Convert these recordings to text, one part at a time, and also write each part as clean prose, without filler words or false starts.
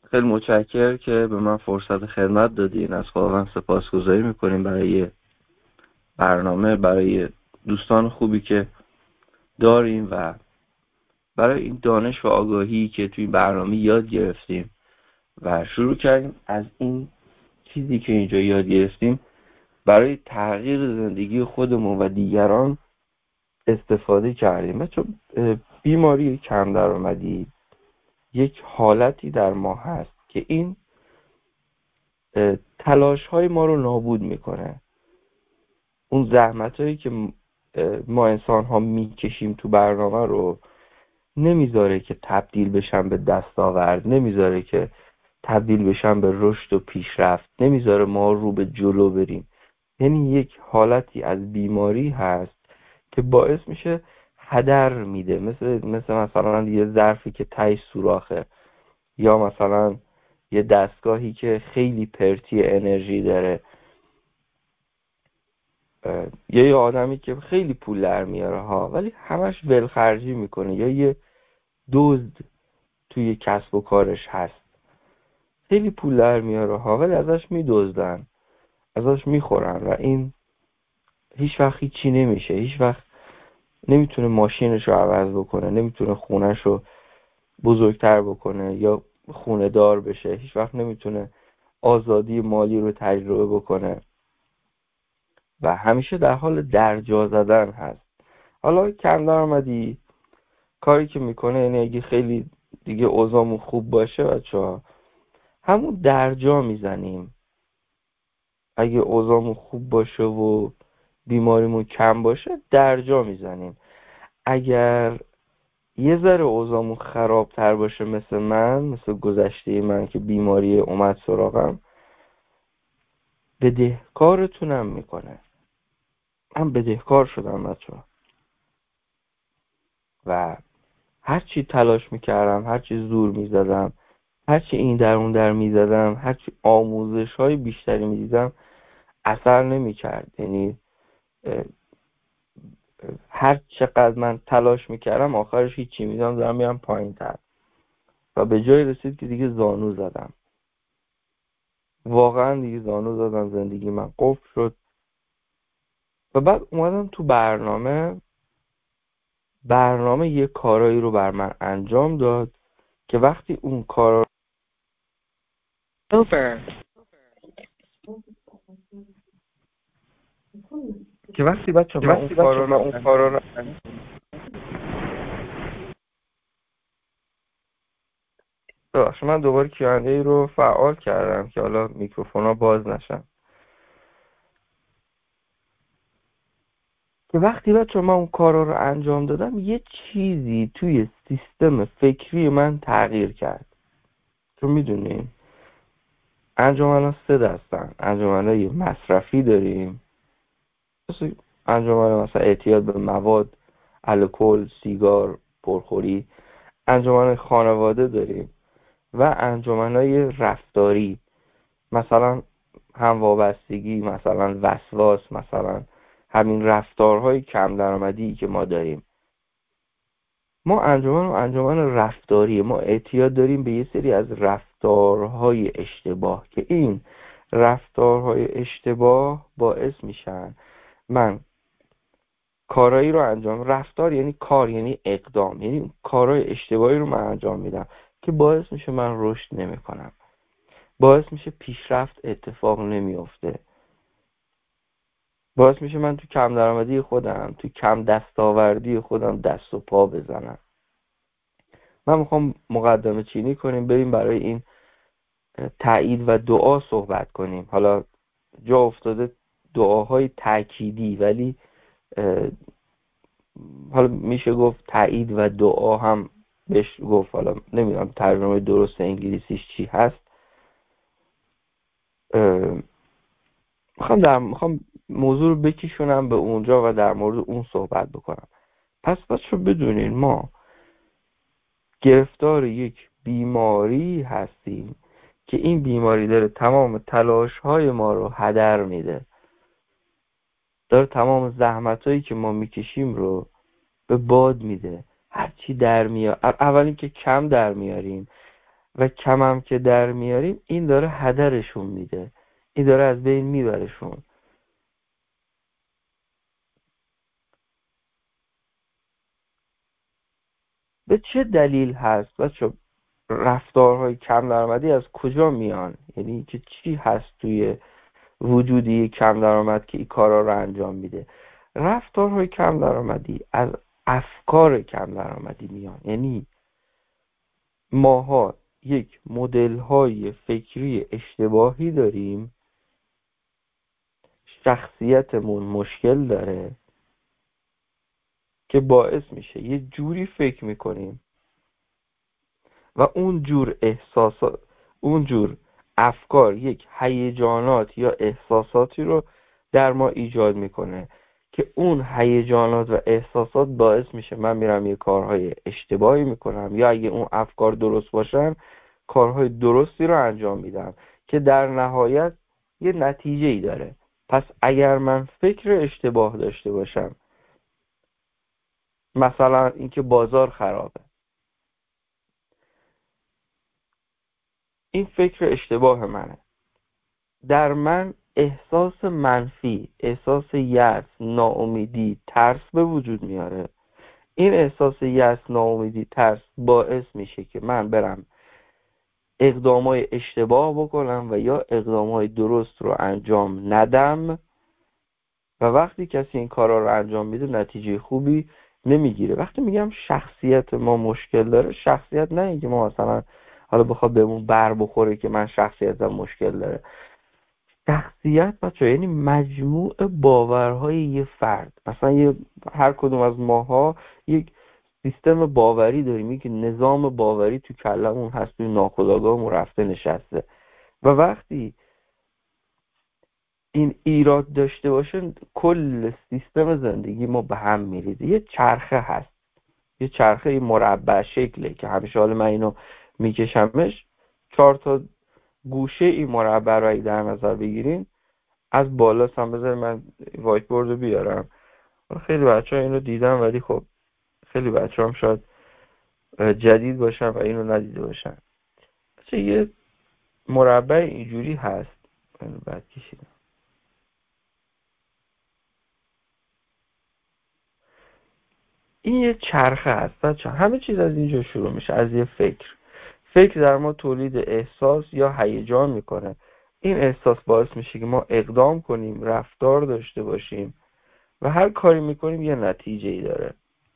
خیلی متشکرم که به من فرصت خدمت دادین. از خداوند سپاسگزاری میکنیم برای برنامه، برای دوستان خوبی که داریم و برای این دانش و آگاهی که توی برنامه یاد گرفتیم و شروع کردیم از این چیزی که اینجا یاد گرفتیم برای تغییر زندگی خودمون و دیگران استفاده کردیم. بچه بیماری کم درآمدی یک حالتی در ما هست که این تلاش های ما رو نابود میکنه. اون زحمت هایی که ما انسان ها میکشیم تو برنامه رو نمیذاره که تبدیل بشن به دستاورد، نمیذاره که تبدیل بشن به رشد و پیشرفت، نمیذاره ما رو به جلو بریم. یعنی یک حالتی از بیماری هست که باعث میشه هدر میده، مثلا یه ظرفی که ته سوراخه، یا مثلا یه دستگاهی که خیلی پرتی انرژی داره، یا یه آدمی که خیلی پول در میاره ها ولی همش ولخرجی میکنه، یا یه دزد توی کسب و کارش هست، خیلی پول در میاره ها ولی ازش میدزدن، ازش میخورن و این هیچ وقت هیچی نمیشه. هیچ وقت نمیتونه ماشینش رو عوض بکنه، نمیتونه خونش رو بزرگتر بکنه یا خونه دار بشه، هیچ وقت نمیتونه آزادی مالی رو تجربه بکنه و همیشه در حال درجا زدن هست. حالا کم درآمدی کاری که میکنه، یعنی اگه خیلی دیگه اوضاعمون خوب باشه بچه‌ها همون درجا میزنیم. اگه اوضاعمون خوب باشه و بیماریمون کم باشه درجا میزنیم. اگر یه ذره اوضاعمون خرابتر باشه، مثل گذشته من که بیماری اومد سراغم، بدهکارتونم میکنه. من بدهکار شدم بچه‌ها و هرچی تلاش میکردم، هرچی زور میزدم، هرچی این در اون در میزدم، هرچی آموزش های بیشتری میدیدم اثر نمیکرد. یعنی هر چقدر من تلاش میکردم آخرش هیچی، میدم دارم میرم پایین تر و به جای رسید که دیگه زانو زدم. واقعا دیگه زانو زدم، زندگی من قفل شد و بعد اومدم تو برنامه یه کارایی رو بر من انجام داد که وقتی اون کارا over که وقتی بچه من اون کارا رو ببخش من دوباره Q&A رو فعال کردم که حالا میکروفونا باز نشن. که وقتی بچه من اون کارا رو انجام دادم یه چیزی توی سیستم فکری من تغییر کرد. چون میدونیم انجمن ها 3 دستن. انجمن های مصرفی داریم، انجمن مثلا اعتیاد به مواد، الکل، سیگار، پرخوری. انجمن خانواده داریم و انجمن های رفتاری، مثلا هموابستگی، مثلا وسواس، مثلا همین رفتارهای کم درآمدی که ما داریم. ما انجمن رفتاریه. ما اعتیاد داریم به یه سری از رفتارهای اشتباه که این رفتارهای اشتباه باعث میشن من کارایی رو انجام. رفتار یعنی کار، یعنی اقدام، یعنی کارهای اشتباهی رو من انجام میدم که باعث میشه من رشد نمیکنم، باعث میشه پیشرفت اتفاق نمیفته، باعث میشه من تو کم درآمدی خودم، تو کم دستاوردی خودم دست و پا بزنم. من میخوام مقدمه چینی کنیم، بریم برای این تایید و دعا صحبت کنیم. حالا جا افتاده دعاهای تأکیدی، ولی حالا میشه گفت تایید و دعا هم بهش گفت. حالا نمیدونم ترجمه درست انگلیسیش چی هست. میخوام موضوع رو بکشونم به اونجا و در مورد اون صحبت بکنم. پس بچه بدونین ما گرفتار یک بیماری هستیم که این بیماری داره تمام تلاش های ما رو هدر میده، داره تمام زحمت هایی که ما میکشیم رو به باد میده. هرچی در میاد، اول اینکه کم در میاریم، و کمم که در میاریم این داره هدرشون میده، این داره از بین میبرشون. به چه دلیل هست بچه رفتارهای کم درآمدی از کجا میان؟ یعنی که چی هست توی وجودی کم درآمد که این کارا رو انجام میده؟ رفتارهای کم درآمدی از افکار کم درآمدی میان. یعنی ماها یک مدل های فکری اشتباهی داریم، شخصیتمون مشکل داره که باعث میشه یه جوری فکر میکنیم و اون جور افکار یک هیجانات یا احساساتی رو در ما ایجاد میکنه که اون هیجانات و احساسات باعث میشه من میرم یه کارهای اشتباهی میکنم، یا اگه اون افکار درست باشن کارهای درستی رو انجام میدم که در نهایت یه نتیجه ای داره. پس اگر من فکر اشتباه داشته باشم، مثلا اینکه بازار خرابه، این فکر اشتباه منه، در من احساس منفی، احساس یأس، ناامیدی، ترس به وجود میاره. این احساس یأس، ناامیدی، ترس باعث میشه که من برم اقدامای اشتباه بکنم و یا اقدامای درست رو انجام ندم و وقتی کسی این کارا رو انجام میده نتیجه خوبی نمیگیره. وقتی میگم شخصیت ما مشکل داره، شخصیت نه اینکه ما مثلا حالا بخواد بهمون بر بخوره که من شخصیتم مشکل داره. شخصیت بچه یعنی مجموع باورهای یه فرد. مثلا هر کدوم از ماها یک سیستم باوری داریم که نظام باوری تو کلمون هست، توی ناخودآگاهمون رفته نشسته و وقتی این ایراد داشته باشه کل سیستم زندگی ما به هم میریزه. یه چرخه هست، یه چرخه مربع شکله که همیشه حالا من اینو میکشمش، 4 تا گوشه این مربع رو در نظر بگیریم. از بالا هم بذاریم من وایت بورد رو بیارم. خیلی بچه ها اینو دیدم ولی خب خیلی بچه هم شاید جدید باشن و اینو ندیده باشن. بچه یه مربع اینجوری هست، اینو بعد کشیدم. این یه چرخه هست بچه، همه چیز از اینجا شروع میشه، از یه فکر در ما تولید احساس یا هیجان میکنه. این احساس باعث میشه که ما اقدام کنیم، رفتار داشته باشیم و هر کاری میکنیم یه نتیجه ای داره.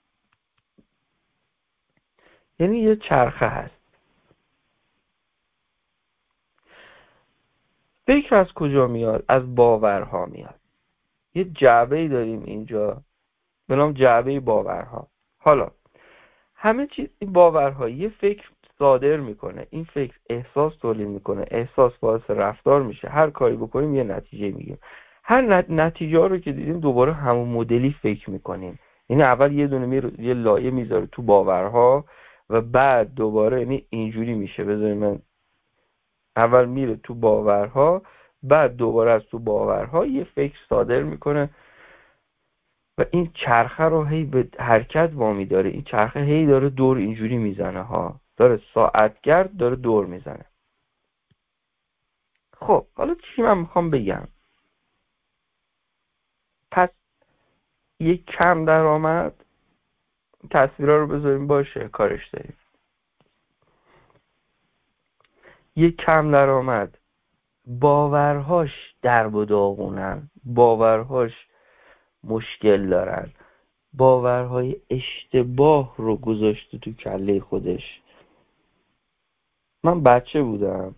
یعنی یه چرخه هست. فکر از کجا میاد؟ از باورها میاد. یه جعبه‌ای داریم اینجا به نام جعبه باورها. حالا همه چیز این باورها یه فکر صادر میکنه، این فکر احساس تولید میکنه، احساس باعث رفتار میشه، هر کاری بکنیم یه نتیجه میگیم. هر نتیجه رو که دیدیم دوباره همون مدلی فکر میکنیم. یعنی اول یه دونه یه لایه میذاره تو باورها و بعد دوباره یعنی اینجوری میشه. بذارید من اول میره تو باورها، بعد دوباره از تو باورها یه فکر صادر میکنه و این چرخه رو هی به حرکت وامی داره. این چرخه هی داره دور اینجوری میزنه ها، داره ساعتگرد داره دور میزنه. خب حالا چی من میخوام بگم؟ پس یک کم درآمد، تصویرها رو بذاریم باشه کارش داریم، یک کم درآمد باورهاش درب و داغونن، باورهاش مشکل دارن، باورهای اشتباه رو گذاشته تو کله خودش. من بچه بودم،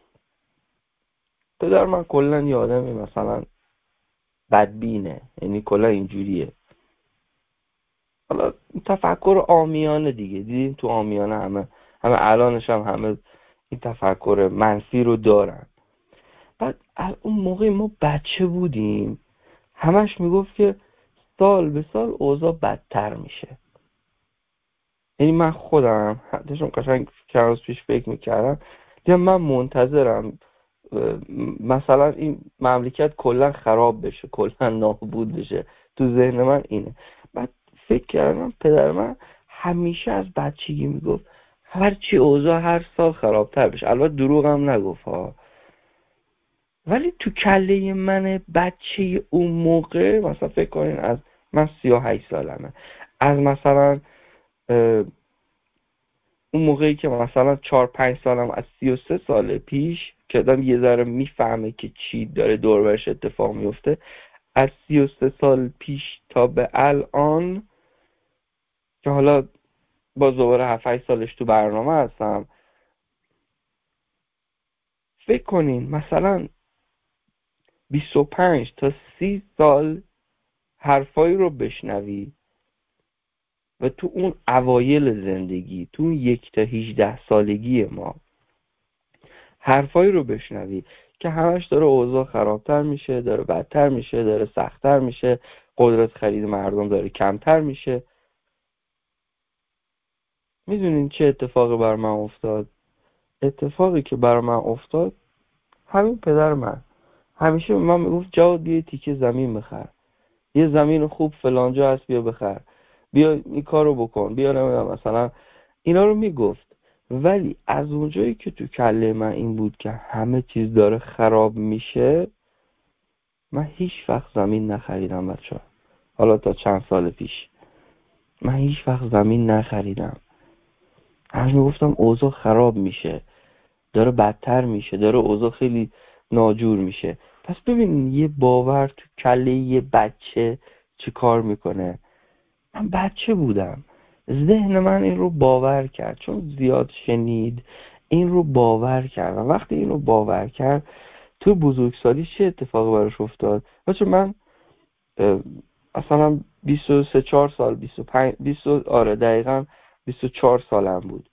پدر من کلا یه آدمی مثلا بدبینه، یعنی کلا اینجوریه. حالا تفکر عامیانه دیگه، دیدیم تو عامیانه همه الانش همه این تفکر منفی رو دارن. بعد اون موقع ما بچه بودیم همش میگفت که سال به سال اوضاع بدتر میشه. یعنی من خودم داشتم قشنگ چند روز پیش فکر میکردم، دیدم من منتظرم مثلا این مملکت کلا خراب بشه، کلا نابود بشه. تو ذهن من اینه. بعد فکر کردم پدر من همیشه از بچگی میگفت هرچی اوضاع هر سال خرابتر بشه. البته دروغ هم نگفت ها، ولی تو کله من بچه اون موقع، مثلا فکر کنین از من 38 سالمه، از مثلا اون موقعی که مثلا 4-5 سالم، از 33 سال پیش که آدم یه ذره میفهمه که چی داره دور برش اتفاق میفته، از 33 سال پیش تا به الان که حالا با دوباره 7-8 سالش تو برنامه هستم، فکر کنین مثلا 25 تا 30 سال حرفایی رو بشنوی و تو اون اوایل زندگی، تو اون 1 تا 18 سالگی ما حرفایی رو بشنوی که همش داره اوضاع خرابتر میشه، داره بدتر میشه، داره سختتر میشه، قدرت خرید مردم داره کمتر میشه. میدونین چه اتفاقی بر من افتاد؟ اتفاقی که بر من افتاد، همین پدر من همیشه به من میگفت جواد بیا تیکه زمین بخر، یه زمین خوب فلانجا هست بیا بخر، بیا این کارو بکن، بیا نمیدونم مثلا اینا رو میگفت. ولی از اونجایی که تو کله من این بود که همه چیز داره خراب میشه، من هیچ وقت زمین نخریدم بچه‌ها. حالا تا چند سال پیش من هیچ وقت زمین نخریدم. همش میگفتم اوضاع خراب میشه، داره بدتر میشه، داره اوضاع خیلی ناجور میشه. پس ببین یه باور تو کله یه بچه چی کار میکنه. من بچه بودم، ذهن من این رو باور کرد، چون زیاد شنید این رو باور کرد، و وقتی این رو باور کرد تو بزرگسالی چه اتفاقی براش افتاد؟ بچه من مثلا 23-4 سال 25 20 آره دقیقا 24 سالم بود،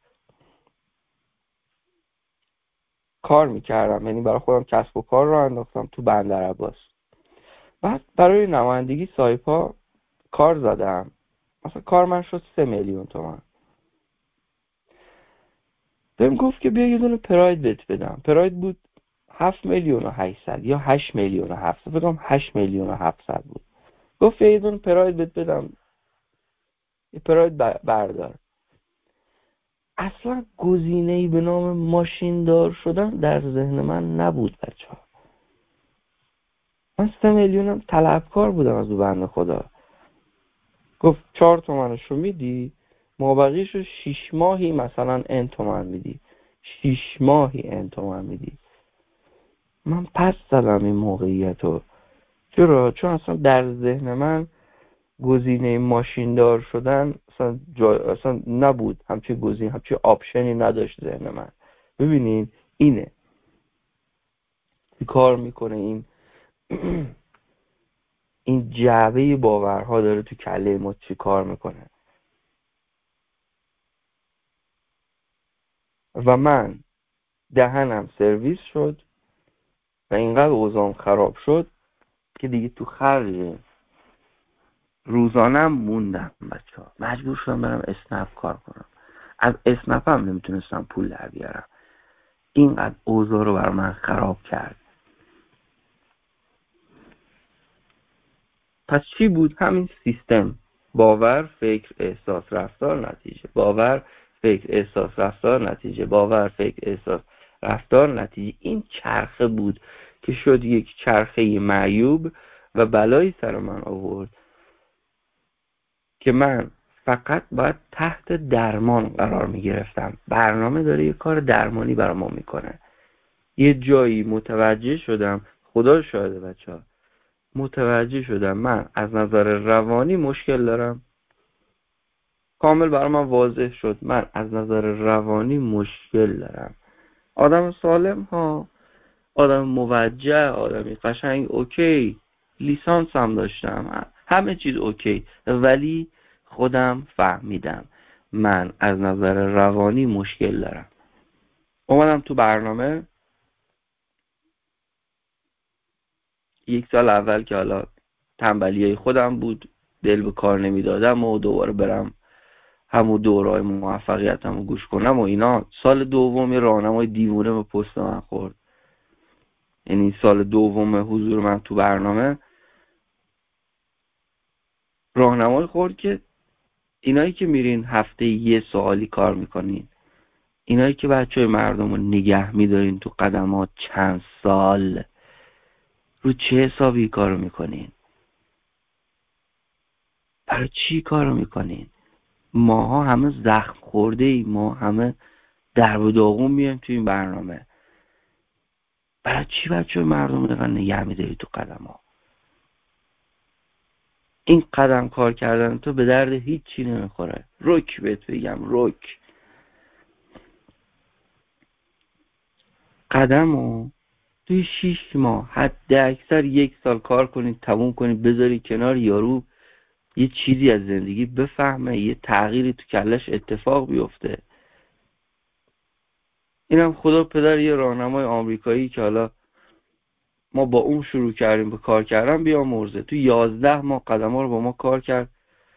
کار میکردم، یعنی برای خودم کسب و کار رو انداختم تو بندرعباس. بعد برای نمایندگی سایپا کار زدم، مثلا کار من شد 3 میلیون تومان. بهم گفت که بیا یه دونه پراید بهت بدم. پراید بود 7 میلیون و 800 یا 8 میلیون و 700، فکر کنم 8 میلیون و 700 بود. گفت یه دونه پراید بهت بدم، یه پراید بردار. اصلا گزینه‌ای به نام ماشین دار شدن در ذهن من نبود بچه‌ها. من 3 میلیونم طلبکار بودم از اون بنده خدا. گفت 4 تومنشو میدی، مابقیشو 6 ماهی مثلا n تومن میدی، 6 ماهی n تومن میدی. من پس زدم این موقعیتو. چرا؟ چون اصلا در ذهن من گزینه ماشیندار شدن اصلا نبود، همچین گزینه، همچین آپشنی نداشت ذهن من. ببینین اینه کار میکنه این این جعبه باورها داره تو کله ما چی کار میکنه. و من دهنم سرویس شد و اینقدر اوضاعم خراب شد که دیگه تو خرج روزانم موندم بچه‌ها. مجبور شدم برم اسنپ کار کنم. از اسنپ هم نمیتونستم پول در بیارم. اینقدر اوضاع رو بر من خراب کرد. پس چی بود؟ همین سیستم: باور، فکر، احساس، رفتار، نتیجه. باور، فکر، احساس، رفتار، نتیجه. باور، فکر، احساس، رفتار، نتیجه. این چرخه بود که شد یک چرخه معیوب و بلایی سر من آورد که من فقط باید تحت درمان قرار می گرفتم. برنامه داره یه کار درمانی برای ما میکنه. یه جایی متوجه شدم، خدا شاهده بچه‌ها، متوجه شدم من از نظر روانی مشکل دارم. کامل برای من واضح شد من از نظر روانی مشکل دارم. آدم سالم ها، آدم موجه، آدمی قشنگ، اوکی، لیسانس هم داشتم، همه چیز اوکی، ولی خودم فهمیدم من از نظر روانی مشکل دارم. اومدم تو برنامه 1 سال اول که حالا تنبلیای خودم بود، دل به کار نمیدادم و دوباره برم همون دورهای موفقیتم رو گوش کنم و اینا. سال دوم یه راهنمای دیوونه به پست من خورد. یعنی سال دوم حضور من تو برنامه راهنمای خورد که اینایی که میرین هفته یه سوالی کار میکنین، اینایی که بچه های مردم رو نگه میدارین تو قدمات چند سال، رو چه حسابی کارو میکنین؟ برای چی کارو میکنین؟ ماها همه زخم خورده ای، ما همه درب و داغون میایم تو این برنامه. برای چی بچه های مردم رو نگه میداری تو قدمات؟ این قدم کار کردن تو به درد هیچی نمیخوره. رک بهت بگم، رک. قدمو توی 6 ماه حد اکثر 1 سال کار کنید، تموم کنید، بذاری کنار. یارو یه چیزی از زندگی بفهمه، یه تغییری تو کلش اتفاق بیفته. اینم خدا پدر یه راهنمای آمریکایی که حالا ما با اون شروع کردیم به کار کردن بیامرزه. تو 11 ماه قدما رو با ما کار کرد،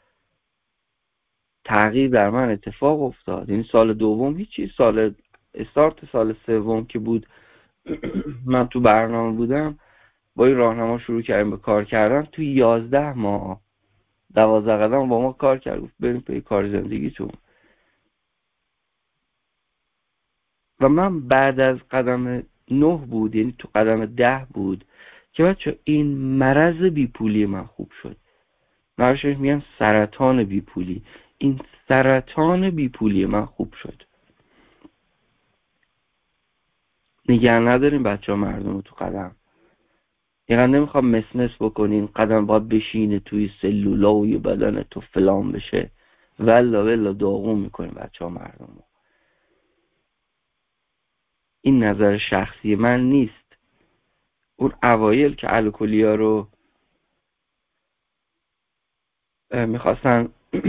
تغییر در من اتفاق افتاد. این سال دوم هیچی، سال سوم که بود من تو برنامه بودم، با این راهنما شروع کردیم به کار کردن. تو 11 ماه 12 قدم با ما کار کرد، گفت بریم پی کار زندگیتون. و من بعد از قدم 9 بود، یعنی تو قدم 10 بود که بچه این مرض بیپولی من خوب شد. مرضش میگن سرطان بیپولی. این سرطان بیپولی من خوب شد. نگه نداریم بچه ها مردم رو تو قدم. اینقدر نمیخوام مسمس بکنین قدم باید بشینه توی سلولای بدن تو فلان بشه. ولا داغون میکنیم بچه ها مردم رو. این نظر شخصی من نیست. اون اوایل که الکلیا رو میخواستن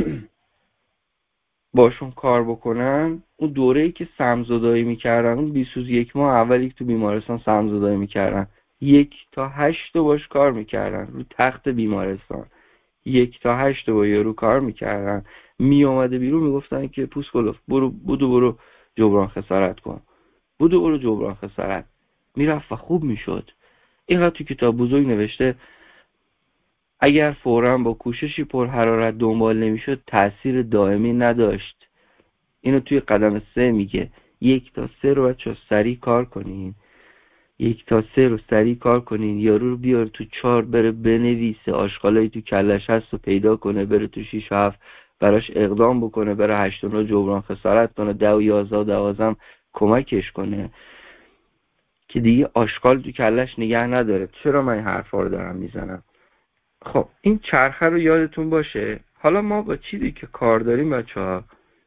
باشون کار بکنن، اون دوره‌ای که سمزدایی میکردن، اون 21 ماه اولی که تو بیمارستان سمزدایی میکردن، 1 تا 8 باش کار میکردن رو تخت بیمارستان. 1 تا 8 با یارو کار میکردن. میومده بیرون میگفتن که پوست کلوف برو جبران خسارت کن، برو جبران خسارت. میرفت و خوب میشد. اینقدر تو کتاب بزرگ نوشته اگر فوراً با کوششی پرحرارت دنبال نمیشد تأثیر دائمی نداشت. اینو توی قدم 3 میگه. 1 تا 3 رو بچه سریع کار کنین. 1 تا 3 رو سریع کار کنین. یارو رو بیار تو 4 بره بنویسه، آشغالایی تو کلش هست رو پیدا کنه، بره تو 6 و 7 براش اقدام بکنه، بره 8 و 9 جبران خسارت کنه، 10 و 11 و 12 کمکش کنه که دیگه آشغال تو کلش نگه نداره. چرا من این حرفا رو دارم میزنم؟ خب این چرخه رو یادتون باشه. حالا ما با چیزی که کار داریم بچه‌ها،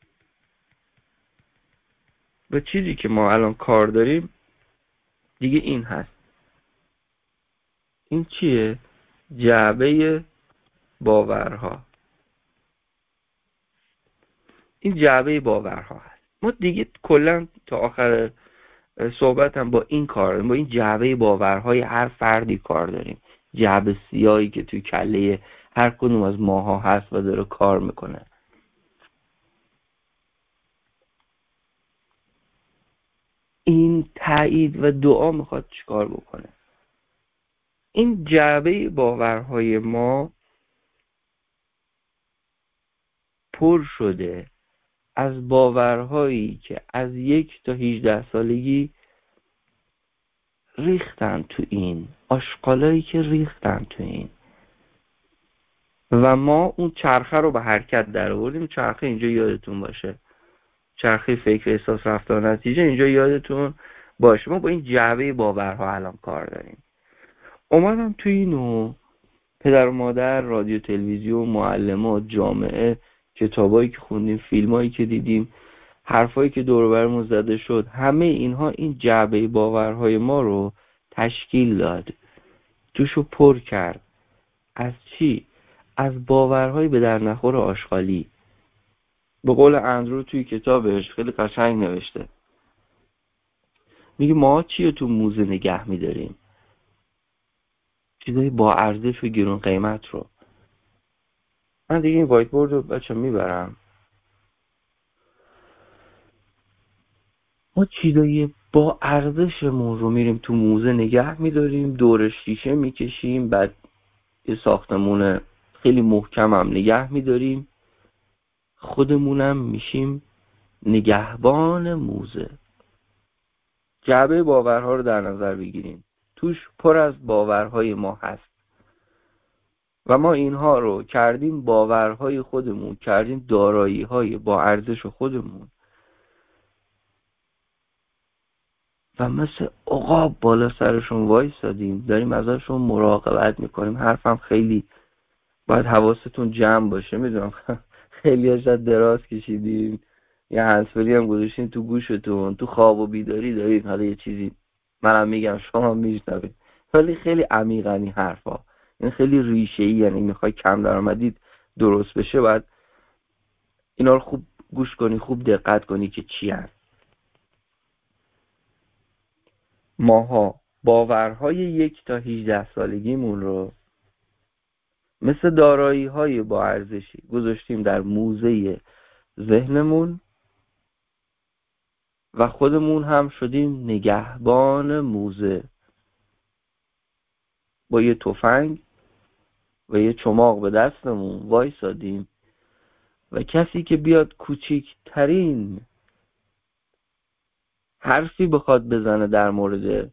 با چیزی که ما الان کار داریم دیگه این هست. این چیه؟ جعبه باورها. این جعبه باورها هست. ما دیگه کلا تا آخر صحبت هم با این کار داریم، با این جعبه باورهای هر فردی کار داریم. جعبه سیاهی که توی کله هر کدوم از ماها هست و داره کار میکنه. این تایید و دعا میخواد چیکار بکنه؟ این جعبه باورهای ما پر شده از باورهایی که از 1 تا 18 سالگی ریختن تو این آشغالایی که ریختن تو این. و ما اون چرخه رو به حرکت در آوردیم. چرخه اینجا یادتون باشه، چرخه فکر، احساس، رفتار، نتیجه، اینجا یادتون باشه. ما با این جعبه باورها الان کار داریم. اومدم تو اینو پدر و مادر، رادیو، تلویزیون، معلمات، جامعه، کتابایی که خوندیم، فیلمایی که دیدیم، حرفایی که دور و برمون زده شد، همه اینها این جعبه باورهای ما رو تشکیل داد، توشو پر کرد. از چی؟ از باورهای به در نخور آشغالی. به قول اندرو توی کتابش خیلی قشنگ نوشته، میگه ما چی رو تو موزه نگه میداریم؟ چیزای با ارزش و گرون قیمت رو. من دیگه این وایت بورد رو بچه میبرم. ما چیزای با ارزشمون رو میریم تو موزه نگه میداریم، دور شیشه میکشیم، بعد یه ساختمون خیلی محکم هم نگه میداریم. خودمونم میشیم نگهبان موزه. جعبه باورها رو در نظر بگیریم، توش پر از باورهای ما هست و ما اینها رو کردیم باورهای خودمون، کردیم دارایی‌های با ارزش خودمون و مثل عقاب بالا سرشون وایسادیم، داریم ازشون مراقبت میکنیم. حرفم خیلی باید حواستون جمع باشه، میدونم خیلی ازت دراز کشیدین، یه هنسفری هم گذاشتین تو گوشتون، تو خواب و بیداری دارید حالا یه چیزی منم میگم شما میشنوید، ولی خیلی عمیقن این حرفا، این خیلی ریشه‌ای. یعنی میخوای کم درآمدید درست بشه باید اینا رو خوب گوش کنی، خوب دقت کنی که چی هست. ماها باورهای 1 تا 18 سالگیمون رو مثل دارایی‌های با ارزشی گذاشتیم در موزه ذهنمون و خودمون هم شدیم نگهبان موزه. با یه تفنگ و یه چماق به دستمون وایسادیم و کسی که بیاد کوچکترین حرفی بخواد بزنه در مورد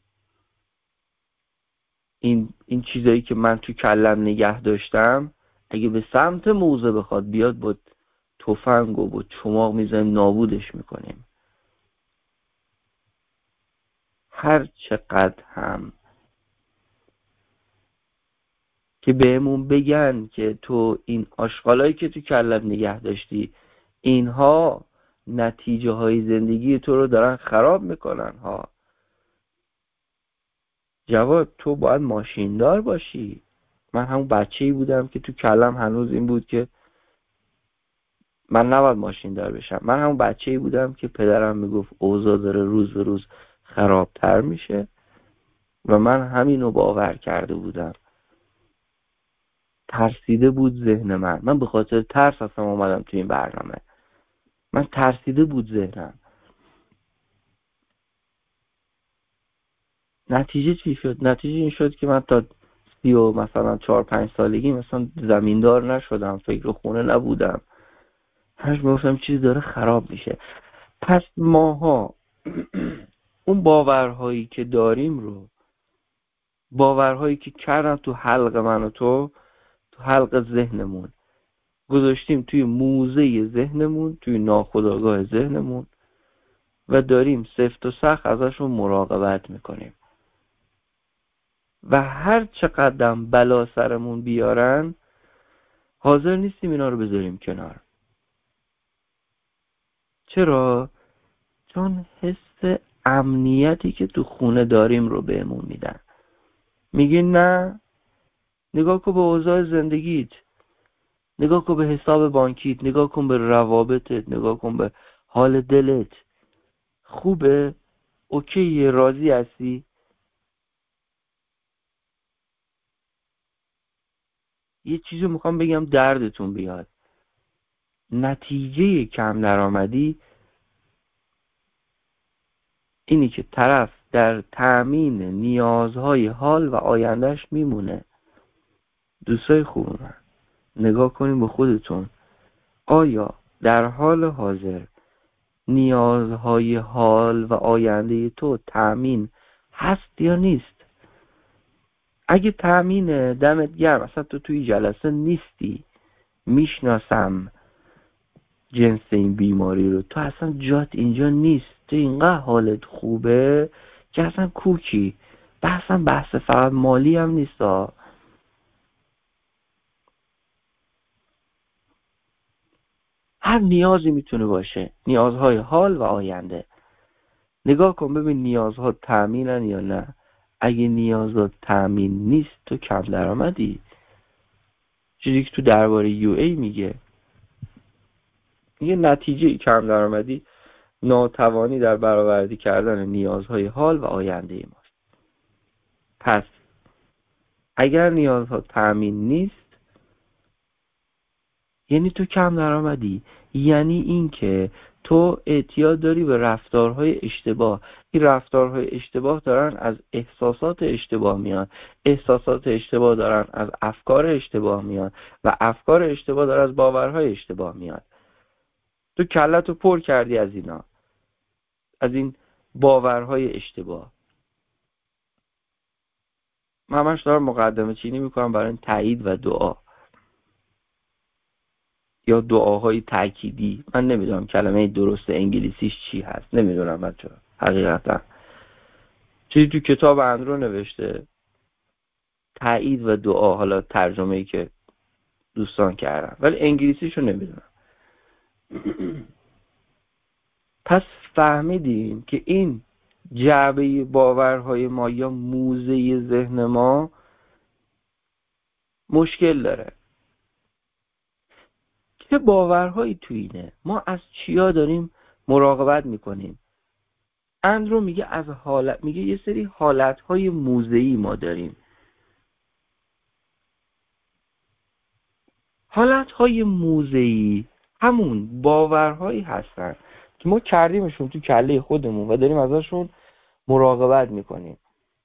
این چیزایی که من تو کلم نگه داشتم، اگه به سمت موزه بخواد بیاد با تفنگ و با چماق میزنیم، نابودش میکنیم. هر چقدر هم که بهمون بگن که تو این آشغالایی که تو کلم نگه داشتی اینها نتیجه های زندگی تو رو دارن خراب میکنن ها، جواد تو باید ماشیندار باشی. من همون بچه‌ای بودم که تو کلم هنوز این بود که من نباید ماشیندار بشم. من همون بچه‌ای بودم که پدرم میگفت اوضاع داره روز به روز خرابتر میشه و من همینو باور کرده بودم. ترسیده بود ذهن من به خاطر ترس اصلا اومدم تو این برنامه. من ترسیده بود ذهنم. نتیجه چی شد؟ نتیجه این شد که من تا 30 و مثلا 4-5 سالگی مثلا زمیندار نشدم، فکر خونه نبودم، همش میگفتم چیزی داره خراب میشه. پس ماها اون باورهایی که داریم رو، باورهایی که کردن تو حلق من و تو حلق ذهنمون، گذاشتیم توی موزه ذهنمون، توی ناخودآگاه ذهنمون و داریم سفت و سخت ازشون مراقبت میکنیم و هر چقدر بلا سرمون بیارن حاضر نیستیم اینا رو بذاریم کنار. چرا؟ چون حس امنیتی که تو خونه داریم رو بهمون میدن. میگی نه، نگاه کن به اوضاع زندگیت، نگاه کن به حساب بانکیت، نگاه کن به روابطت، نگاه کن به حال دلت. خوبه؟ اوکی؟ راضی هستی؟ یه چیزی میخوام بگم دردتون بیاد. نتیجه کم درآمدی اینی که طرف در تأمین نیازهای حال و آیندهش میمونه. دوستای خوب من، نگاه کنیم به خودتون. آیا در حال حاضر نیازهای حال و آینده تو تأمین هست یا نیست؟ اگه تأمین، دمت گرم، اصلا تو توی جلسه نیستی، میشناسم جنس این بیماری رو، تو اصلا جات اینجا نیست، تو اینقدر حالت خوبه که اصلا کوکی، بحث فقط مالی هم نیست ها. هر نیازی میتونه باشه، نیازهای حال و آینده. نگاه کن ببین نیازها تأمینن یا نه. اگه نیازات تأمین نیست تو کم درآمدی. چیزی که تو درباره یو ای میگه نتیجه کم درآمدی ناتوانی در برآورده کردن نیازهای حال و آینده ماست. پس اگر نیازها تأمین نیست یعنی تو کم درآمدی، یعنی این که تو اعتیاد داری به رفتارهای اشتباه. این رفتارهای اشتباه دارن از احساسات اشتباه میان، احساسات اشتباه دارن از افکار اشتباه میان و افکار اشتباه دارن از باورهای اشتباه میان. تو کلتو پر کردی از اینا، از این باورهای اشتباه. من همش دارم مقدمه چینی میکنم برای تایید و دعا یا دعاهای تأکیدی. من نمیدونم کلمه درست انگلیسیش چی هست، نمیدونم بچه حقیقتا. چیزی تو کتاب اندرو نوشته تایید و دعا، حالا ترجمه‌ای که دوستان کردن، ولی انگلیسیشو نمیدونم. پس فهمیدیم که این جعبه باورهای ما یا موزه ذهن ما مشکل داره. چه باورهایی تو اینه؟ ما از چیا داریم مراقبت میکنیم؟ اندرو میگه از حالت، میگه یه سری حالتهای موزه‌ای ما داریم. حالتهای موزه‌ای همون باورهایی هستن که ما کردیمشون تو کله خودمون و داریم ازشون مراقبت میکنیم.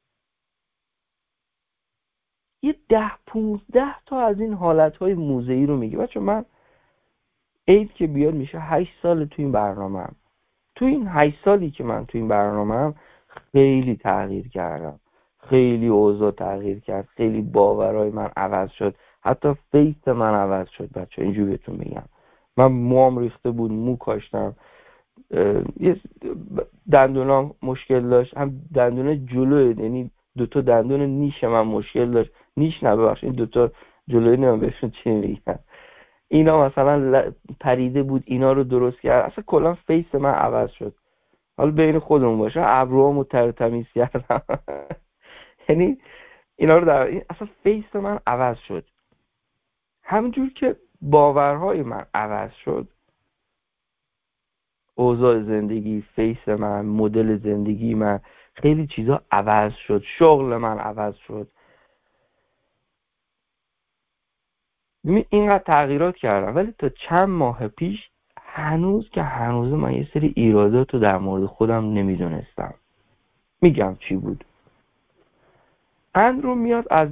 یه 10-15 تا از این حالتهای موزه‌ای رو میگه. بچه من عید که بیاد میشه 8 سال تو این برنامه‌ام. تو این 8 سالی که من تو این برنامه‌ام خیلی تغییر کردم، خیلی اوضاع تغییر کرد، خیلی باورهای من عوض شد، حتی فیس من عوض شد. بچه اینجوری بهتون میگم، من موام ریخته بود، مو کاشتم، یه دندونام مشکل داشت، هم دندون جلوی، یعنی دوتا دندون نیش من مشکل داشت. نیش نه ببخشید، این دوتا جلوی نمیم بهشون چی میگن، اینا مثلا پریده بود، اینا رو درست کرد. اصلا کلا فیس من عوض شد. حالا بین خودمون باشه ابروامو تر تمیز کردم. یعنی اینا رو اصلا فیس من عوض شد. همونجور که باورهای من عوض شد، اوضاع زندگی، فیس من، مدل زندگی من، خیلی چیزا عوض شد. شغل من عوض شد. اینقدر تغییرات کردم، ولی تا چند ماه پیش هنوز من یه سری ایرادات رو در مورد خودم نمیدونستم. میگم چی بود. اندرو میاد از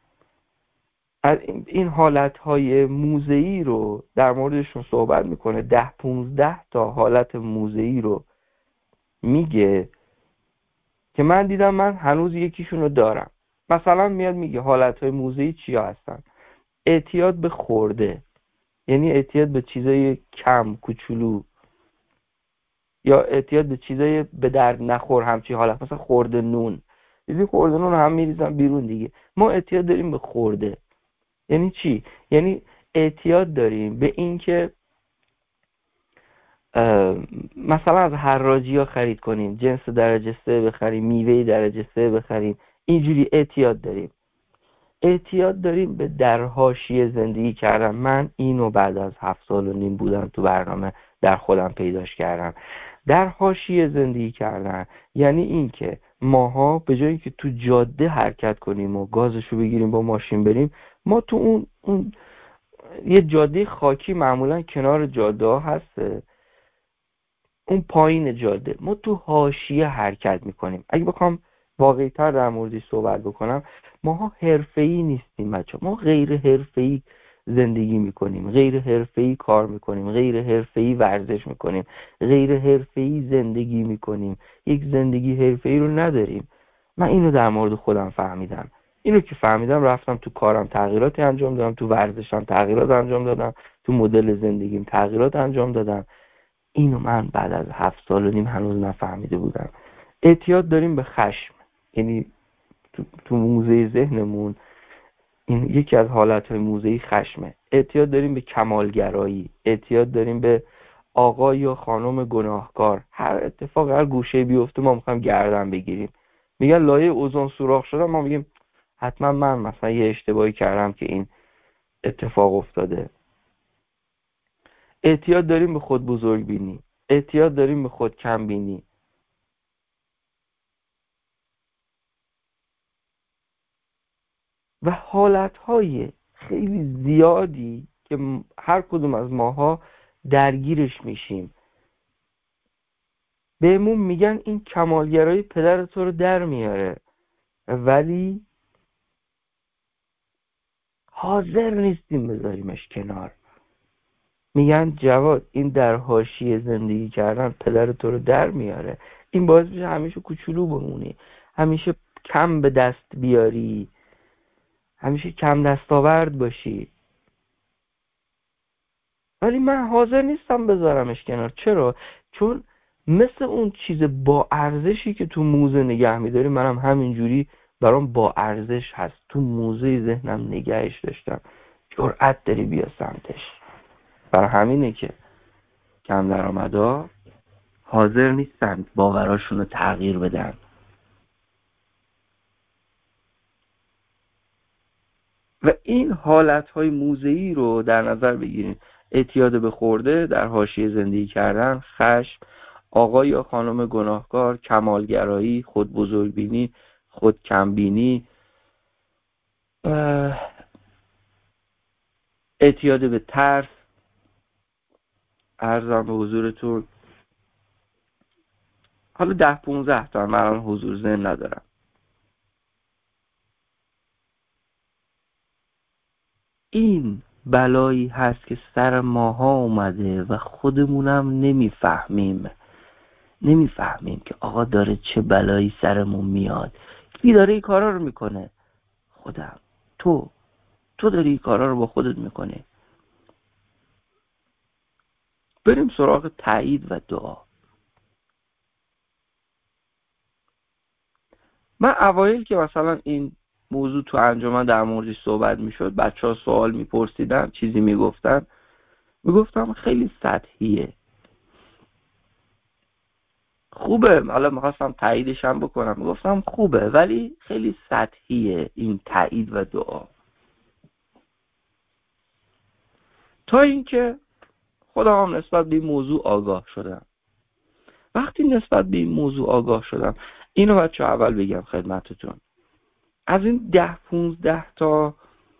این حالتهای موزه‌ای رو در موردشون صحبت میکنه. 10-15 تا حالت موزه‌ای رو میگه که من دیدم من هنوز یکیشون رو دارم. مثلا میاد میگه حالتهای موزه‌ای چیا هستن؟ اعتیاد به خورده، یعنی اعتیاد به چیزای کم کوچولو، یا اعتیاد به چیزای به درد نخور، همچی حالت. مثلا خورده نون، دیدی خورده نون هم میریزن بیرون دیگه. ما اعتیاد داریم به خورده. یعنی چی؟ یعنی اعتیاد داریم به این که مثلا از حراجی ها خرید کنیم، جنس درجه 3 بخریم، میوه درجه 3 بخریم. اینجوری اعتیاد داریم. اعتیاد داریم به در حاشیه زندگی کردن. من اینو بعد از 7 سال و نیم بودم تو برنامه در خودم پیداش کردم. در حاشیه زندگی کردن یعنی این که ماها به جایی که تو جاده حرکت کنیم و گازشو بگیریم با ماشین بریم، ما تو اون یه جاده خاکی معمولا کنار جاده ها هسته، اون پایین جاده ما تو حاشیه حرکت میکنیم. اگه بخوام واقعی تر در موردش صحبت بکنم، ماها حرفه‌ای نیستیم بچه. ما غیر حرفه‌ای زندگی میکنیم، غیر حرفه‌ای کار میکنیم، غیر حرفه‌ای ورزش میکنیم، غیر حرفه‌ای زندگی میکنیم. یک زندگی حرفه‌ای رو نداریم. من اینو در مورد خودم فهمیدم. اینو که فهمیدم رفتم تو کارم تغییراتی انجام دادم، تو ورزشم تغییرات انجام دادم، تو مدل زندگیم تغییرات انجام دادم. اینو من بعد از 7 سال و نیم هنوز نفهمیده بودم. اعتیاد داریم به خشم، یعنی تو موزه ذهنمون این یکی از حالتهای موزه خشمه. اعتیاد داریم به کمالگرایی، اعتیاد داریم به آقا یا خانم گناهکار. هر اتفاق، هر گوشه بیفته ما میخوایم گردن بگیریم. میگن لایه اوزون سوراخ شده، ما میگیم حتما من مثلا یه اشتباهی کردم که این اتفاق افتاده. اعتیاد داریم به خود بزرگ بینی، اعتیاد داریم به خود کم بینی. و حالتهای خیلی زیادی که هر کدوم از ماها درگیرش میشیم. بهمون میگن این کمالگرایی پدر تو رو در میاره، ولی حاضر نیستیم بذاریمش کنار. میگن جواد این در حاشیه زندگی کردن پدر تو رو در میاره. این باعث میشه همیشه کوچولو بمونی، همیشه کم به دست بیاری، همیشه کم دستاورد باشی. ولی من حاضر نیستم بذارمش کنار. چرا؟ چون مثل اون چیز با ارزشی که تو موزه نگه میداری، منم همینجوری برام با ارزش هست، تو موزه ذهنم نگهش داشتم. جرأت داری بیا سمتش. برای همینه که کم درآمدا حاضر نیستن باوراشون رو تغییر بدن. و این حالتهای موضعی رو در نظر بگیریم: اعتیاد به خورده، در حاشیه زندگی کردن، خشم، آقا یا خانم گناهکار، کمالگرایی، خود بزرگبینی، خود کمبینی، اعتیاد به ترس. عرضم به حضورتون حالا 10-15 تا، من الان حضور ذهن ندارم. این بلایی هست که سر ماها اومده و خودمونم نمیفهمیم که آقا داره چه بلایی سرمون میاد. کی داره این کارا رو میکنه؟ خودم. تو داری این کارا رو با خودت میکنی. بریم سراغ تایید و دعا. من اوایل که مثلا این موضوع تو انجمن در موردش صحبت میشد، بچه‌ها سوال میپرسیدن، چیزی میگفتم خیلی سطحیه. خوبه، حالا میخواستم تاییدش هم بکنم، میگفتم خوبه ولی خیلی سطحیه این تایید و دعا. تا اینکه خودم هم نسبت به این موضوع آگاه شدم. وقتی نسبت به این موضوع آگاه شدم، اینو بچه اول بگم خدمتتون، از این 10-15 تا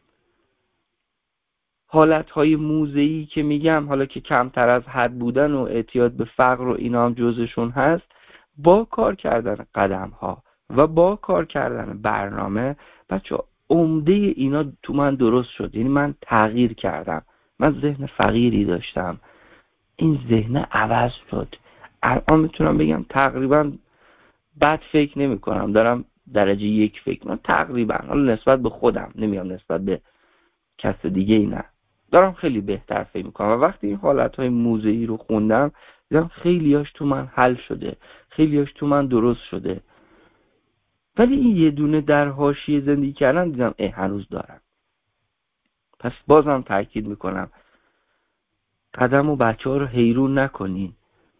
حالتهای موضعی که میگم، حالا که کمتر از حد بودن و اعتیاد به فقر و اینا هم جزشون هست، با کار کردن قدم ها و با کار کردن برنامه، بچه عمده اینا تو من درست شد. یعنی من تغییر کردم. من ذهن فقیری داشتم، این ذهن عوض شد. الان میتونم بگم تقریبا بد فکر نمی کنم، دارم درجه 1 فکر کنم تقریبا. حالا نسبت به خودم نمیام، نسبت به کس دیگه ای نه، دارم خیلی بهتر فکر میکنم. و وقتی این حالتهای موضعی رو خوندم، دیدم خیلیاش تو من حل شده، خیلیاش تو من درست شده. ولی این یه دونه در حاشیه زندگی کردن دیدم هنوز دارم. پس بازم تاکید میکنم، قدم و بچه ها رو حیرون نکنین.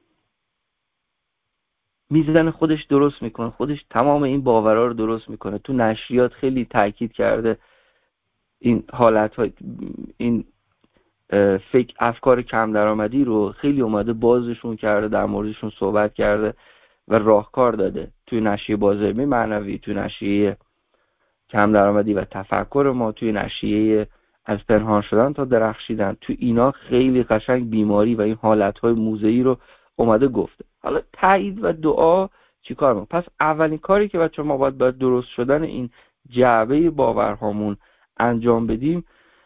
میزن خودش درست میکنه، خودش تمام این باورها رو درست میکنه. تو نشریات خیلی تاکید کرده این حالتهای، این فکر افکار کم درآمدی رو خیلی اومده بازشون کرده، در موردشون صحبت کرده و راهکار داده توی نشریه بازاریابی معنوی، توی نشریه کم درآمدی و تفکر ما، توی نشریه از پنهان شدن تا درخشیدن. توی اینا خیلی قشنگ بیماری و این حالتهای موضعی رو اومده گفته. حالا تایید و دعا چیکار میکنه؟ پس اولین کاری که بچه‌ها ما باید درست شدن این جعبه باورهامون انجام بدیم،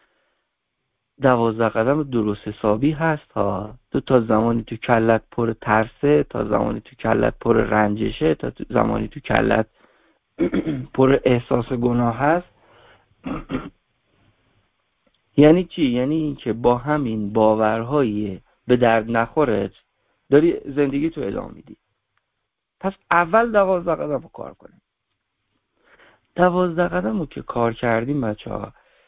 12 قدم درست حسابی هست ها. تو تا زمانی تو کلت پر ترسه، تا زمانی تو کلت پر رنجشه، تا زمانی تو کلت پر احساس گناه هست. یعنی چی؟ یعنی این که با همین باورهای به درد نخورت داری زندگی تو ادامه میدی. پس اول 12 قدم رو کار کنیم. 12 قدم رو که کار کردیم بچه ها،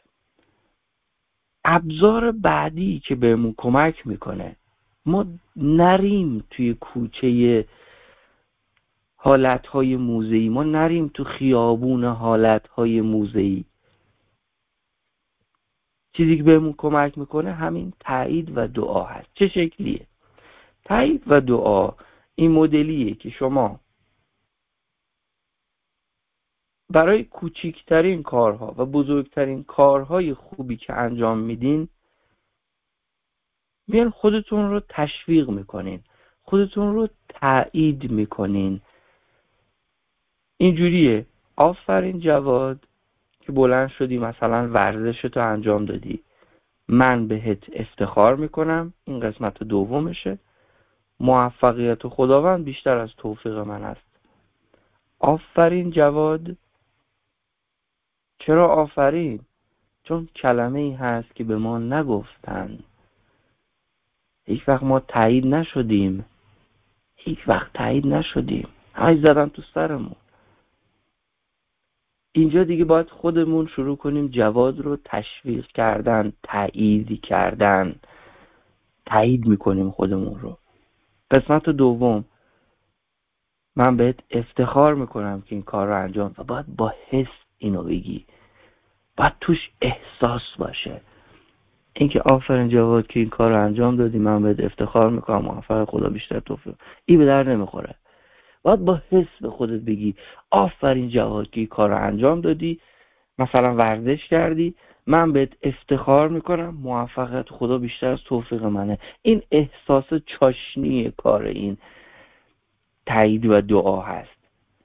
ابزار بعدی که بهمون کمک میکنه ما نریم توی کوچه حالتهای موضعی، ما نریم تو خیابون حالتهای موضعی، چیزی که بهمون کمک میکنه همین تایید و دعا هست. چه شکلیه؟ تایید و دعا این مدلیه که شما برای کوچکترین کارها و بزرگترین کارهای خوبی که انجام میدین، میان خودتون رو تشویق میکنین، خودتون رو تایید میکنین. اینجوریه: آفرین جواد که بلند شدی مثلا ورزشتو انجام دادی، من بهت افتخار میکنم، این قسمت دومشه. موفقیت خداوند بیشتر از توفیق من است. آفرین جواد. چرا آفرین؟ چون کلمه ای هست که به ما نگفتن. هیچ وقت ما تایید نشدیم. همه زدن تو سرمون. اینجا دیگه باید خودمون شروع کنیم جواد رو تشویق کردن، تایید میکنیم خودمون رو. قسمت دوم، من بهت افتخار میکنم که این کار رو انجام، و باید با حس اینو بگی، باید توش احساس باشه. اینکه آفرین جواد که این کار رو انجام دادی، من بهت افتخار میکنم، موفق خدا بیشتر توفیق، این به در نمیخوره. باید با حس به خودت بگی آفرین جواد که این کار رو انجام دادی، مثلا ورزش کردی، من بهت افتخار میکنم، موفقیت خدا بیشتر از توفیق منه. این احساس چاشنی کار این تایید و دعا هست.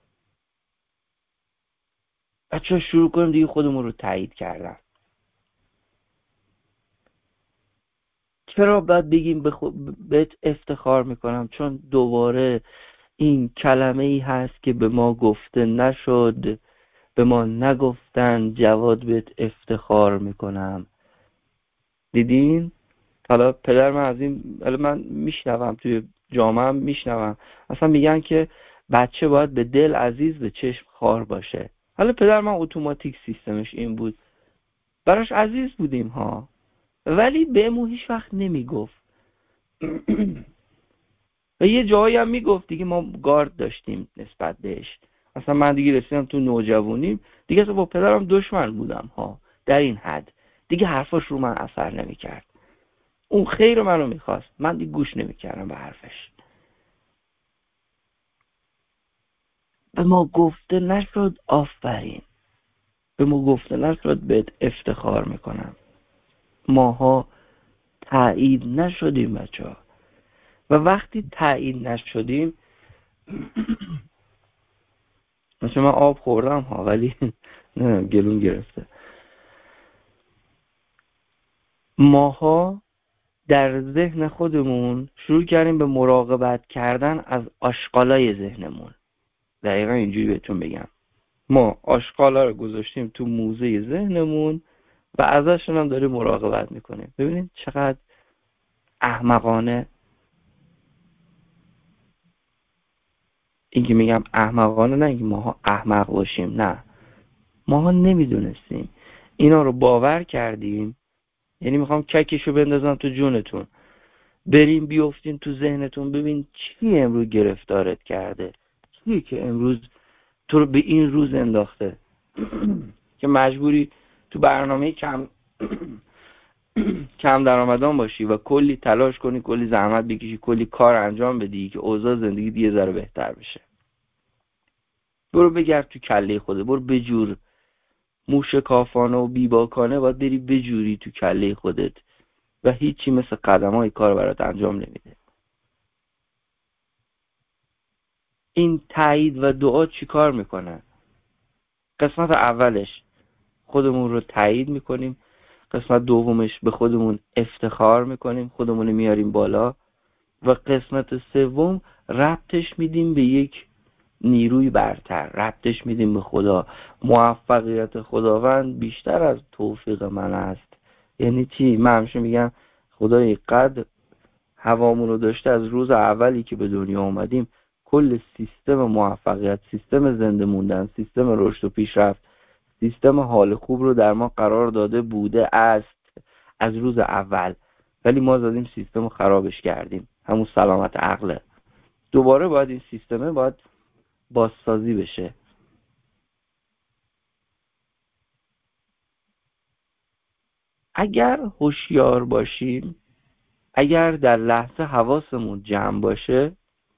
بچه شروع کنیم دیگه خودمون رو تایید کردن. چرا باید بگیم بهت افتخار میکنم؟ چون دوباره این کلمه ای هست که به ما گفته نشد، به ما نگفتن جواد بهت افتخار میکنم. دیدین؟ حالا پدر من از این، حالا من میشنوم توی جامعه میشنوم اصلا میگن که بچه باید به دل عزیز به چشم خار باشه. حالا پدر من اتوماتیک سیستمش این بود، براش عزیز بودیم ها، ولی بهمون هیچ وقت نمیگفت. و یه جایی هم میگفت دیگه، ما گارد داشتیم نسبت بهش. اصلا من دیگه رسیدم تو نوجوانیم دیگه، اصلا با پدرم دشمن بودم ها، در این حد دیگه حرفاش رو من اثر نمیکرد. اون خیر منو میخواست، من دیگه گوش نمیکردم به حرفش. به ما گفته نشد آفرین، به ما گفته نشد بهت افتخار میکنم. ماها تایید نشدیم بچه ها. و وقتی تایید نشدیم مثلا من آب خوردم ها، ولی نه گلوم گرفته. ماها در ذهن خودمون شروع کردیم به مراقبت کردن از آشغالای ذهنمون. دقیقا اینجوری بهتون بگم، ما آشغالا رو گذاشتیم تو موزه ذهنمون و ازشون هم داریم مراقبت میکنیم. ببینید چقدر احمقانه. این که میگم احمقانه نه اینکه ماها احمق باشیم، نه، ماها نمیدونستیم، اینا رو باور کردیم. یعنی میخوام ککشو بندازم تو جونتون، بریم بیافتین تو ذهنتون ببین چی امروز گرفتارت کرده، چیه که امروز تو رو به این روز انداخته که مجبوری تو برنامه کم درآمدان باشی و کلی تلاش کنی، کلی زحمت بکشی، کلی کار انجام بدی که اوضاع زندگی یه ذره بهتر بشه. برو بگرد تو کله خودت، برو بجور، موشکافانه و بیباکانه باید بری بجوری تو کله خودت و هیچی مثل قدم‌های کار برات انجام نمیده. این تایید و دعا چی کار میکنه؟ قسمت اولش خودمون رو تایید میکنیم، قسمت دومش به خودمون افتخار میکنیم، خودمون رو میاریم بالا، و قسمت سوم ربطش میدیم به یک نیروی برتر، ربطش میدیم به خدا. موفقیت خداوند بیشتر از توفیق من است. یعنی چی؟ من همیشه میگم خدای قد هوامون رو داشته از روز اولی که به دنیا اومدیم، کل سیستم موفقیت، سیستم زنده موندن، سیستم رشد و پیشرفت، سیستم حال خوب رو در ما قرار داده بوده است از روز اول، ولی ما زدیم سیستم رو خرابش کردیم. همون سلامت عقله. دوباره باید این سیستمه باید بازسازی بشه. اگر هوشیار باشیم، اگر در لحظه حواسمون جمع باشه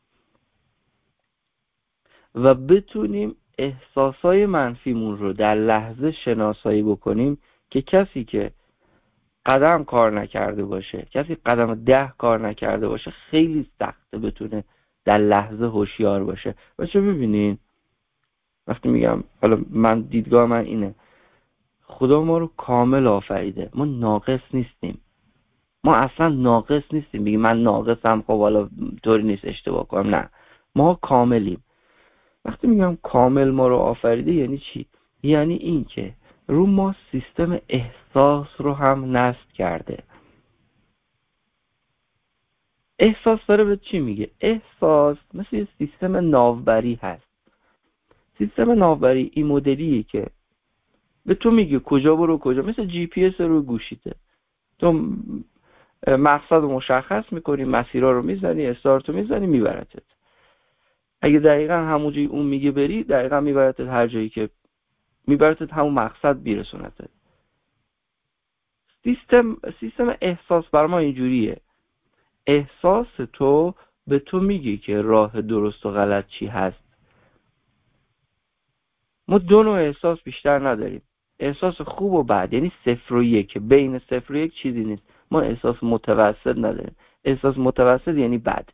و بتونیم احساسای منفیمون رو در لحظه شناسایی بکنیم، که کسی که قدم کار نکرده باشه، کسی قدم 10 کار نکرده باشه، خیلی سخته بتونه در لحظه هوشیار باشه. بچه ببینین وقتی میگم، حالا من دیدگاه من اینه، خدا ما رو کامل آفریده، ما ناقص نیستیم. ما اصلا ناقص نیستیم بگیم من ناقصم خب حالا طوری نیست اشتباه کنم. نه، ما کاملیم. وقتی میگم کامل ما رو آفریده یعنی چی؟ یعنی این که رو ما سیستم احساس رو هم نصب کرده. احساس داره به چی میگه؟ احساس مثل یه سیستم ناوبری هست. سیستم ناوبری این مدلیه که به تو میگه کجا برو کجا، مثل جی پی اس رو گوشیته. تو مقصد رو مشخص میکنی، مسیرها رو میزنی، استارت رو میزنی، میبرتت. اگه دقیقا همون جایی اون میگه بری، دقیقا میبرتت هر جایی که میبرتت همون مقصد بیرسونتت. سیستم احساس بر ما اینجوریه. احساس تو به تو میگه که راه درست و غلط چی هست. ما دو نوع احساس بیشتر نداریم، احساس خوب و بد، یعنی 0 و 1. بین 0 و 1 چیزی نیست. ما احساس متوسط نداریم. احساس متوسط یعنی بد.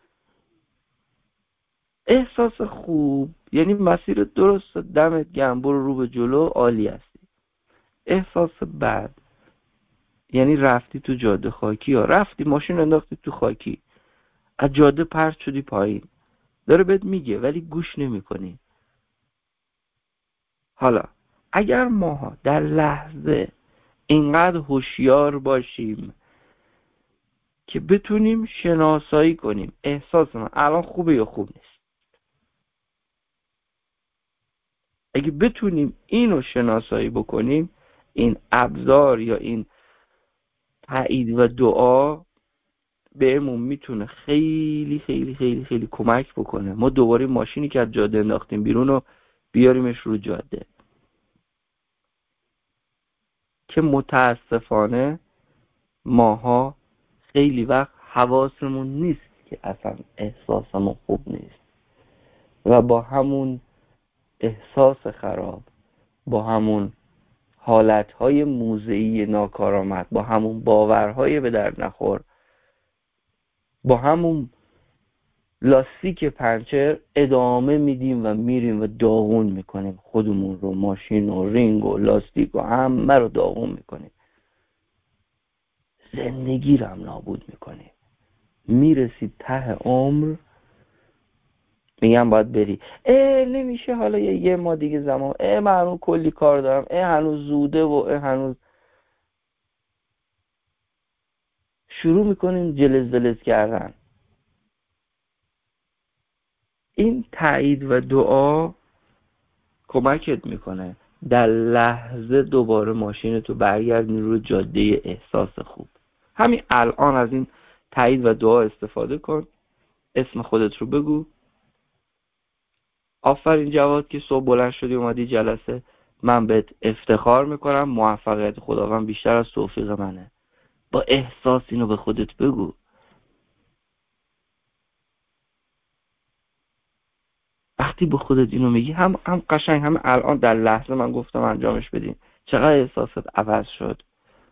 احساس خوب یعنی مسیر درست، دمت گرم، برو رو به جلو، عالی هستی. احساس بد یعنی رفتی تو جاده خاکی، یا رفتی ماشین انداختی تو خاکی، از جاده پرت شدی پایین. داره بهت میگه ولی گوش نمی‌کنی. حالا اگر ما در لحظه اینقدر هوشیار باشیم که بتونیم شناسایی کنیم احساس من الان خوبه یا خوب نیست، اگه بتونیم اینو شناسایی بکنیم، این ابزار یا این تایید و دعا بهمون میتونه خیلی خیلی خیلی خیلی کمک بکنه. ما دوباره ماشینی که از جاده انداختیم بیرون رو بیاریمش رو جاده. که متاسفانه ماها خیلی وقت حواسمون نیست که اصلا احساسمون خوب نیست و با همون احساس خراب، با همون حالتهای موضعی ناکارآمد، با همون باورهای به درد نخور، با همون لاستیک پنچر ادامه میدیم و میریم و داغون میکنیم خودمون رو، ماشین و رینگ و لاستیک و همه رو داغون میکنیم، زندگی رو هم نابود میکنیم. میرسید ته عمر میگم باید بری، نمیشه حالا یه ما دیگه زمان، من هنوز کلی کار دارم، هنوز زوده و هنوز. شروع میکنیم جلز کردن. این تایید و دعا کمکت میکنه در لحظه دوباره ماشین تو برگردونی رو جاده احساس خوب. همین الان از این تایید و دعا استفاده کن. اسم خودت رو بگو. آفرین جواد که صبح بلند شدی اومدی جلسه، من بهت افتخار میکنم، موفقیت خداوند بیشتر از توفیق منه. با احساس اینو به خودت بگو. وقتی به خودت اینو میگی هم قشنگ، هم الان در لحظه من گفتم انجامش بدین، چقدر احساست عوض شد.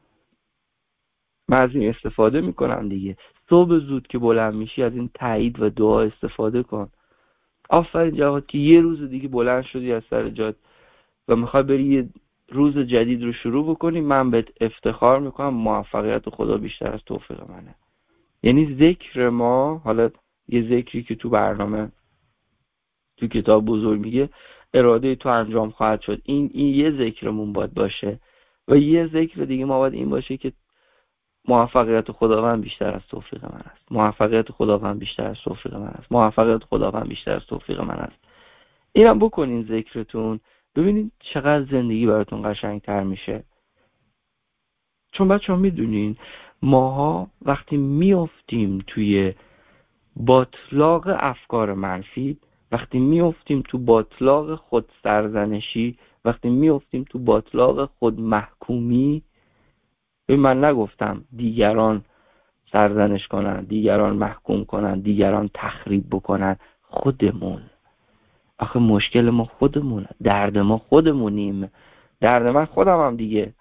من از این استفاده میکنم دیگه. صبح زود که بلند میشی از این تایید و دعا استفاده کن. آفرین جواد که یه روز دیگه بلند شدی از سر جات و میخوای بری یه روز جدید رو شروع بکنی، من بهت افتخار میکنم، موفقیت خدا بیشتر از توفیق منه. یعنی ذکر ما، حالا یه ذکری که تو برنامه تو کتاب بزرگ میگه اراده تو انجام خواهد شد، این یه ذکرمون باید باشه. و یه ذکر دیگه ما باید این باشه که موفقیت خداوند بیشتر از توفیق من است. موفقیت خداوند بیشتر از توفیق من است. موفقیت خداوند بیشتر از توفیق من است. اینم بکنین ذکرتون، ببینید چقدر زندگی براتون قشنگتر میشه. چون بچه ها میدونین ماها وقتی میافتیم توی باطلاق افکار منفی، وقتی میافتیم تو باطلاق خود سرزنشی، وقتی میافتیم تو باطلاق خود محکومی، من نگفتم دیگران سرزنش کنن، دیگران محکوم کنن، دیگران تخریب بکنن، خودمون. آخه مشکل ما خودمونه، درد ما خودمونیم. درد من خودم هم دیگه.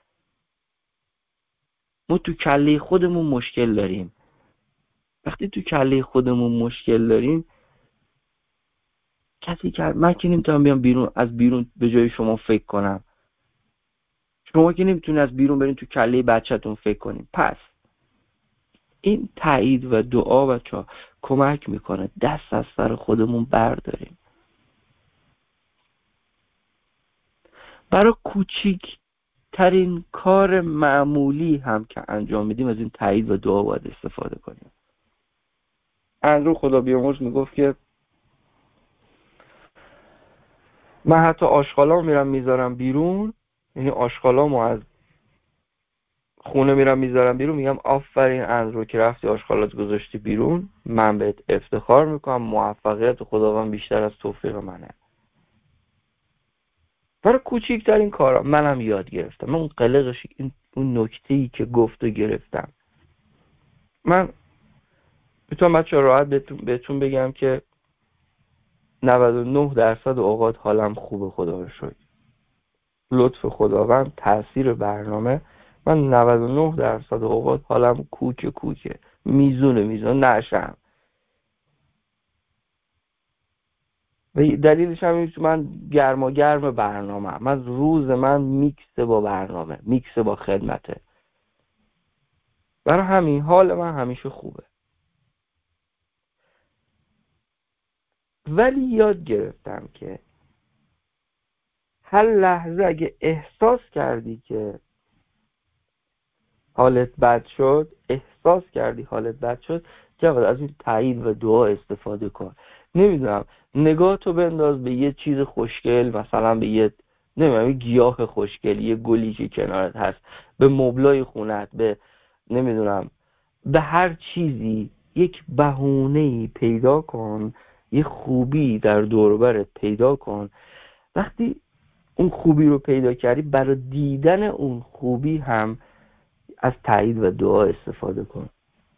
ما تو کله خودمون مشکل داریم. وقتی تو کله خودمون مشکل داریم، کسی که من که نمیتونم بیام بیرون، از بیرون به جای شما فکر کنم. شما که نمیتونید از بیرون برین تو کله بچه‌تون فکر کنین. پس این تایید و دعا بچه‌ها کمک میکنه دست از سر خودمون برداریم. برای کوچیکترین کار معمولی هم که انجام میدیم از این تایید و دعا باید استفاده کنیم. اندرو خدا بیامرز میگفت که من حتی آشغالام میرم میذارم بیرون، یعنی آشغالامو از خونه میرم میذارم بیرون، میگم آفرین اندرو که رفتی آشغالات گذاشتی بیرون، من بهت افتخار میکنم، موفقیت خداوند بیشتر از توفیق منه. برای کوچیکترین کارا منم یاد گرفتم. من اون قلقش اون نکته‌ای که گفت و گرفتم. من میتونم بچه‌ها راحت بهتون بگم که 99% اوقات حالم خوبه، خدا رو شکر. لطف خداوند، تأثیر برنامه، من 99% اوقات حالم کوکه میزون نشم. و دلیلش هم اینه که من گرم برنامه، من روز من میکسه با برنامه، میکسه با خدمته. برای همین حال من همیشه خوبه. ولی یاد گرفتم که هر لحظه اگه احساس کردی که حالت بد شد، جواد از این تایید و دعا استفاده کن. نمیدونم، نگاه تو بنداز به یه چیز خوشگل، مثلا به یه نمیدونم یه گیاه خوشگل، یه گلی که کنارت هست، به مبلای خونت، به نمیدونم به هر چیزی یک بهونه‌ای پیدا کن، یه خوبی در دور و برت پیدا کن. وقتی اون خوبی رو پیدا کردی، برای دیدن اون خوبی هم از تایید و دعا استفاده کن.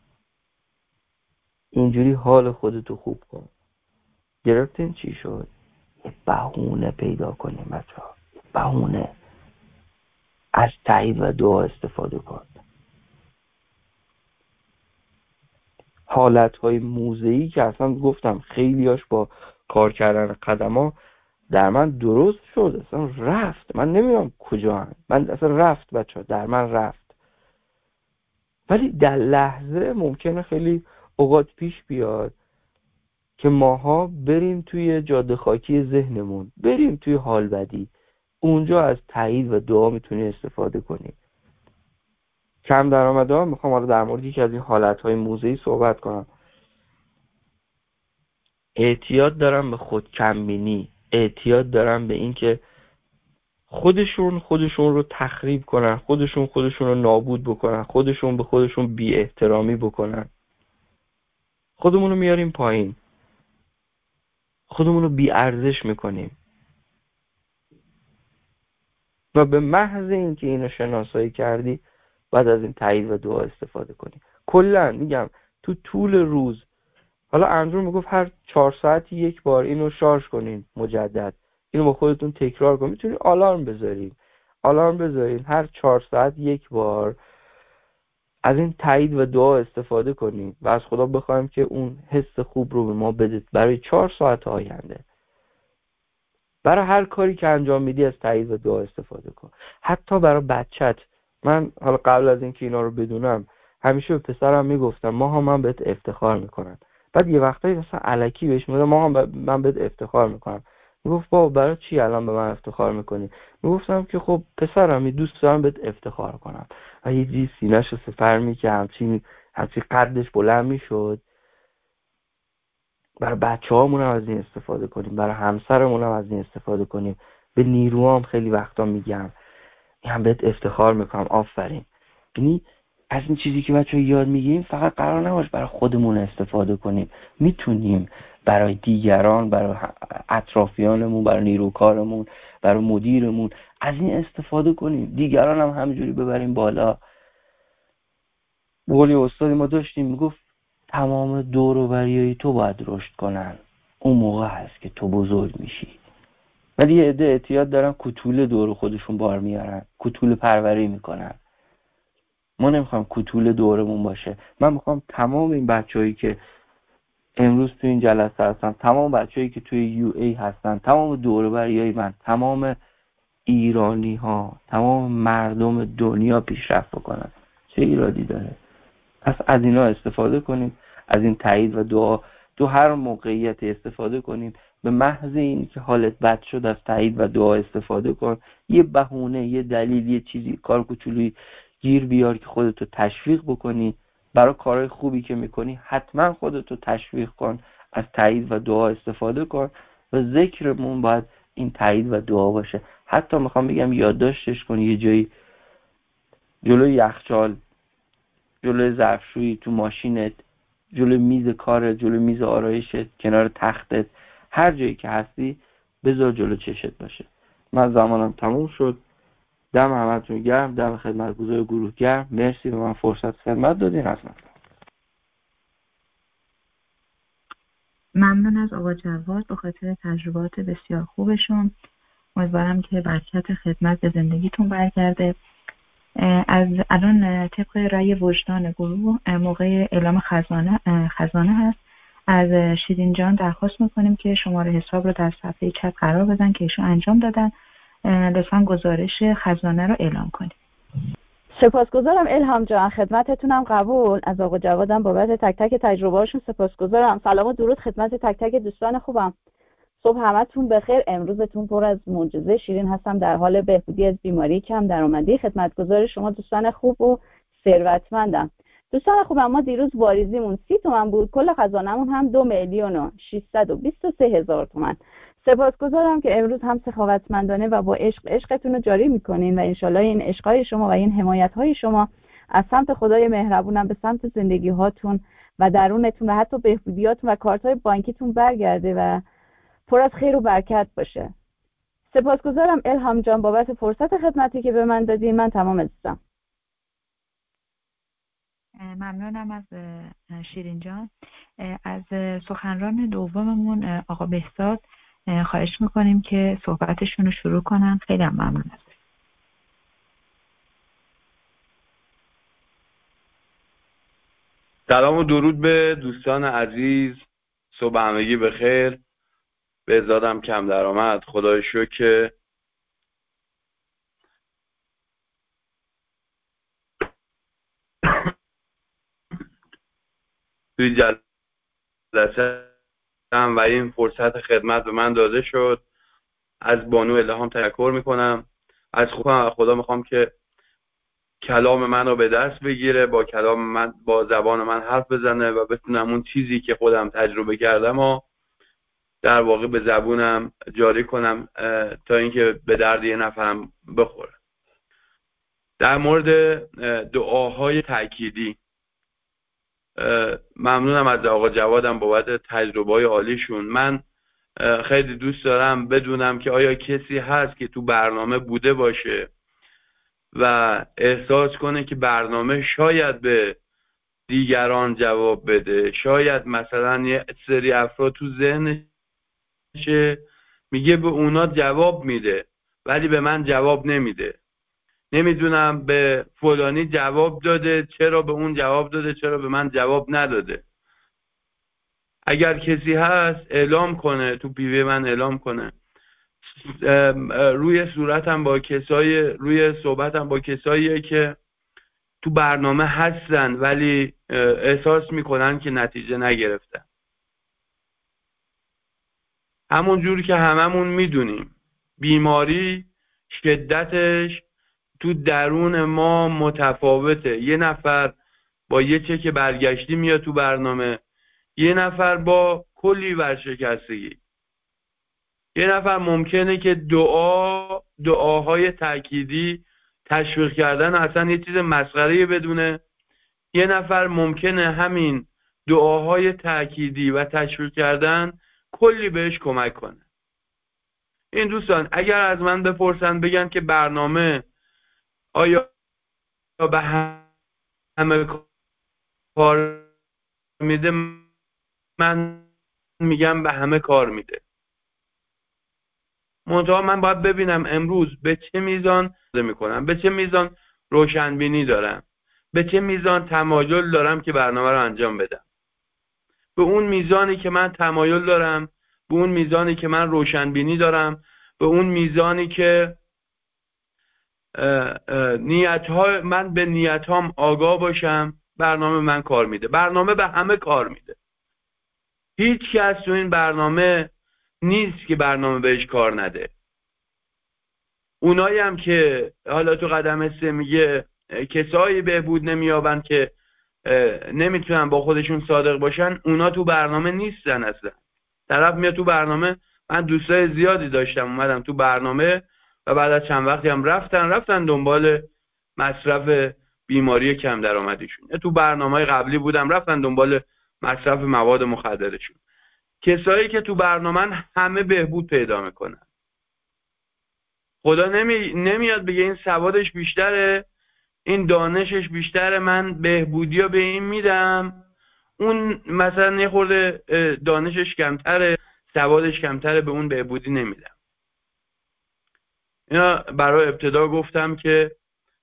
اینجوری حال خودتو خوب کن. گرفتین چی شد؟ یه بهونه پیدا کنیم بچه‌ها، بهونه. از تایید و دعا استفاده کن. حالتهای موضعی که اصلا گفتم خیلیاش با کار کردن قدما در من درست شد، اصلا رفت. من نمیدونم کجا هم. من اصلا رفت بچه‌ها، در من رفت. ولی در لحظه ممکنه خیلی اوقات پیش بیاد که ماها بریم توی جاده خاکی ذهنمون، بریم توی حال بدی، اونجا از تایید و دعا میتونی استفاده کنی. کم درآمدها میخوام حالا در مورد یکی از این حالتهای موضعی صحبت کنم. اعتیاد دارم به خود کمبینی، اعتیاد دارم به این که خودشون رو تخریب کنن، خودشون رو نابود بکنن، خودشون به خودشون بی احترامی بکنن. خودمون رو میاریم پایین، خودمون رو بی ارزش میکنیم. و به محض اینکه اینو شناسایی کردی، بعد از این تایید و دعا استفاده کنی. کلا میگم تو طول روز، حالا اندرو میگفت هر 4 ساعتی یک بار اینو شارژ کنین مجدد، اینو با خودتون تکرار کنین. میتونید آلارم بذارین هر 4 ساعت یک بار از این تایید و دعا استفاده کنیم و از خدا بخوایم که اون حس خوب رو به ما بده برای 4 ساعت آینده. برای هر کاری که انجام میدی از تایید و دعا استفاده کن. حتی برای بچت. من حالا قبل از اینکه اینا رو بدونم همیشه به پسرم میگفتم ماها من بهت افتخار میکنم. بعد یه وقتایی مثلا الکی بهش میگم ماها من بهت افتخار میکنم. میگفت بابا برای چی الان به من افتخار میکنی؟ میگفتم که خب پسرم دوست دارم بهت افتخار کنم. و یه جی سینه‌شو سپر می‌کرد، همچین قدش بلند میشد. برای بچه‌هامون هم از این استفاده کنیم، برای همسرمون هم از این استفاده کنیم. به نیروام خیلی وقتا میگم هم بهت افتخار میکنم، آفرین. یعنی از این چیزی که بچه‌ها یاد میگیریم فقط قرار نباشه برای خودمون استفاده کنیم. میتونیم برای دیگران، برای اطرافیانمون، برای نیروکارمون، برای مدیرمون از این استفاده کنیم. دیگران هم همینجوری ببریم بالا. بقولی استادی ما داشتیم میگفت تمام دور و بریای تو باید رشد کنن، اون موقع هست که تو بزرگ میشی. ولی یه عده اعتیاد دارن کوتوله دور خودشون بار میارن، کوتوله پروری میکنن. ما نمیخوام کوتوله دورمون باشه. من میخوام تمام این بچه‌هایی که امروز تو این جلسه هستن، تمام بچه‌هایی که توی یو ای هستن، تمام دور و بریای من، تمام ایرانی ها، تمام مردم دنیا پیشرفت بکنن. چه ایرادی داره؟ پس از اینا استفاده کنیم، از این تایید و دعا تو هر موقعیت استفاده کنیم. به محض این که حالت بد شد از تایید و دعا استفاده کن. یه بهونه، یه دلیل، یه چیزی، کار کوچولویی گیر بیار که خودتو تشویق بکنی برای کارهای خوبی که میکنی. حتما خودتو تشویق کن، از تایید و دعا استفاده کن و ذکرمون باید این تایید و دعا باشه. حتی میخوام بگم یادداشتش کن، یه جایی جلوی یخچال، جلوی ظرفشویی، تو ماشینت، جلوی میز کارت، جلوی میز آرایشت، کنار تختت، هر جایی که هستی بذار جلو چشت باشه. من زمانم تموم شد. دم همتون گرم، دم خدمتگزار گروه گرم. مرسی به من فرصت خدمت دادین. از من ممنون از آقا جواد به خاطر تجربات بسیار خوبشون. امیدوارم که برکت خدمت به زندگیتون برگرده. از الان طبق رأی وجدان گروه موقع اعلام خزانه هست. از شیرین جان درخواست میکنیم که شماره حساب رو در صفحه چت قرار بدن که ایشون انجام دادن. لطفا گزارش خزانه رو اعلام کنیم. سپاسگزارم الهام جان، خدمتتونم قبول. از آقا جوادم بابت تک تک تجربه‌هاشون سپاسگزارم. سلام و درود خدمت تک تک دوستان خوبم. صبح همتون بخیر. امروزتون پر از معجزه. شیرین هستم در حال بهبودی از بیماری کم درآمدی. خدمتگزار شما دوستان خوب و ثروتمندم. دوستان خوبم، ما دیروز واریزیمون 30 تومن بود، کل خزانه‌مون هم 2,623,000 تومن. سپاسگزارم که امروز هم سخاوتمندانه و با عشقتون رو جاری میکنین و انشالله این عشقای شما و این حمایت‌های شما از سمت خدای مهربونم به سمت زندگی هاتون و درونتون و حتی بهبودیاتون و کارت‌های بانکیتون برگرده و پر از خیر و برکت باشه. سپاسگزارم الهام جان بابت فرصت خدمتی که به من دادی. من تمام عزیزم. ممنونم از شیرین جان. از سخنران دوممون آقا بهزاد خواهش میکنیم که صحبتشون رو شروع کنن. خیلی هم ممنون هستم. سلام و درود به دوستان عزیز. صبح همگی بخیر. بهزادم کم درآمد. خدای شکر که توی جلسه و این فرصت خدمت به من داده شد. از بانو الهام تشکر میکنم. از خدا میخوام که کلام من رو به دست بگیره، با کلام من، با زبان من حرف بزنه و بتونم اون چیزی که خودم تجربه کردم و در واقع به زبونم جاری کنم تا اینکه به درد یه نفرم بخوره. در مورد دعاهای تأکیدی ممنونم از آقا جوادم بابت تجربه‌های عالیشون. من خیلی دوست دارم بدونم که آیا کسی هست که تو برنامه بوده باشه و احساس کنه که برنامه شاید به دیگران جواب بده. شاید مثلا یه سری افراد تو ذهنشه میگه به اونا جواب میده ولی به من جواب نمیده. نمیدونم به فلانی جواب داده، چرا به اون جواب داده، چرا به من جواب نداده. اگر کسی هست اعلام کنه، تو پیوی من اعلام کنه. روی صورتم با کسای، روی صحبتم با کساییه که تو برنامه هستن ولی احساس میکنن که نتیجه نگرفتن. همون جور که هممون میدونیم بیماری شدتش تو درون ما متفاوته. یه نفر با یه چک برگشتی میاد تو برنامه، یه نفر با کلی ورشکستگی، یه نفر ممکنه که دعاهای تأکیدی تشویق کردن اصلا یه چیز مسخره‌ای بدونه. یه نفر ممکنه همین دعاهای تأکیدی و تشویق کردن کلی بهش کمک کنه. این دوستان اگر از من بپرسن بگن که برنامه آیا به همه کار میده، من میگم به همه کار میده. منتها من باید ببینم امروز به چه میزان میکنم، به چه میزان روشنبینی دارم، به چه میزان تمایل دارم که برنامه رو انجام بدم. به اون میزانی که من تمایل دارم، به اون میزانی که من روشنبینی دارم، به اون میزانی که من به نیت‌هام آگاه باشم، برنامه من کار میده. برنامه به همه کار میده. هیچ کس تو این برنامه نیست که برنامه بهش کار نده. اونایی هم که حالا تو قدم 3 میگه کسایی بهبود نمیابن که نمیتونن با خودشون صادق باشن، اونا تو برنامه نیستن اصلا. طرف میاد تو برنامه، من دوستای زیادی داشتم اومدم تو برنامه و بعد از چند وقتی هم رفتن دنبال مصرف بیماری کم درآمدیشون. تو برنامه‌های قبلی بودم رفتن دنبال مصرف مواد مخدرشون. کسایی که تو برنامه همه بهبود پیدا میکنن. خدا نمیاد بگه این سوادش بیشتره، این دانشش بیشتره، من بهبودی رو به این میدم، اون مثلا یه خورده دانشش کمتره، سوادش کمتره، به اون بهبودی نمیدم. اینا برای ابتدا گفتم که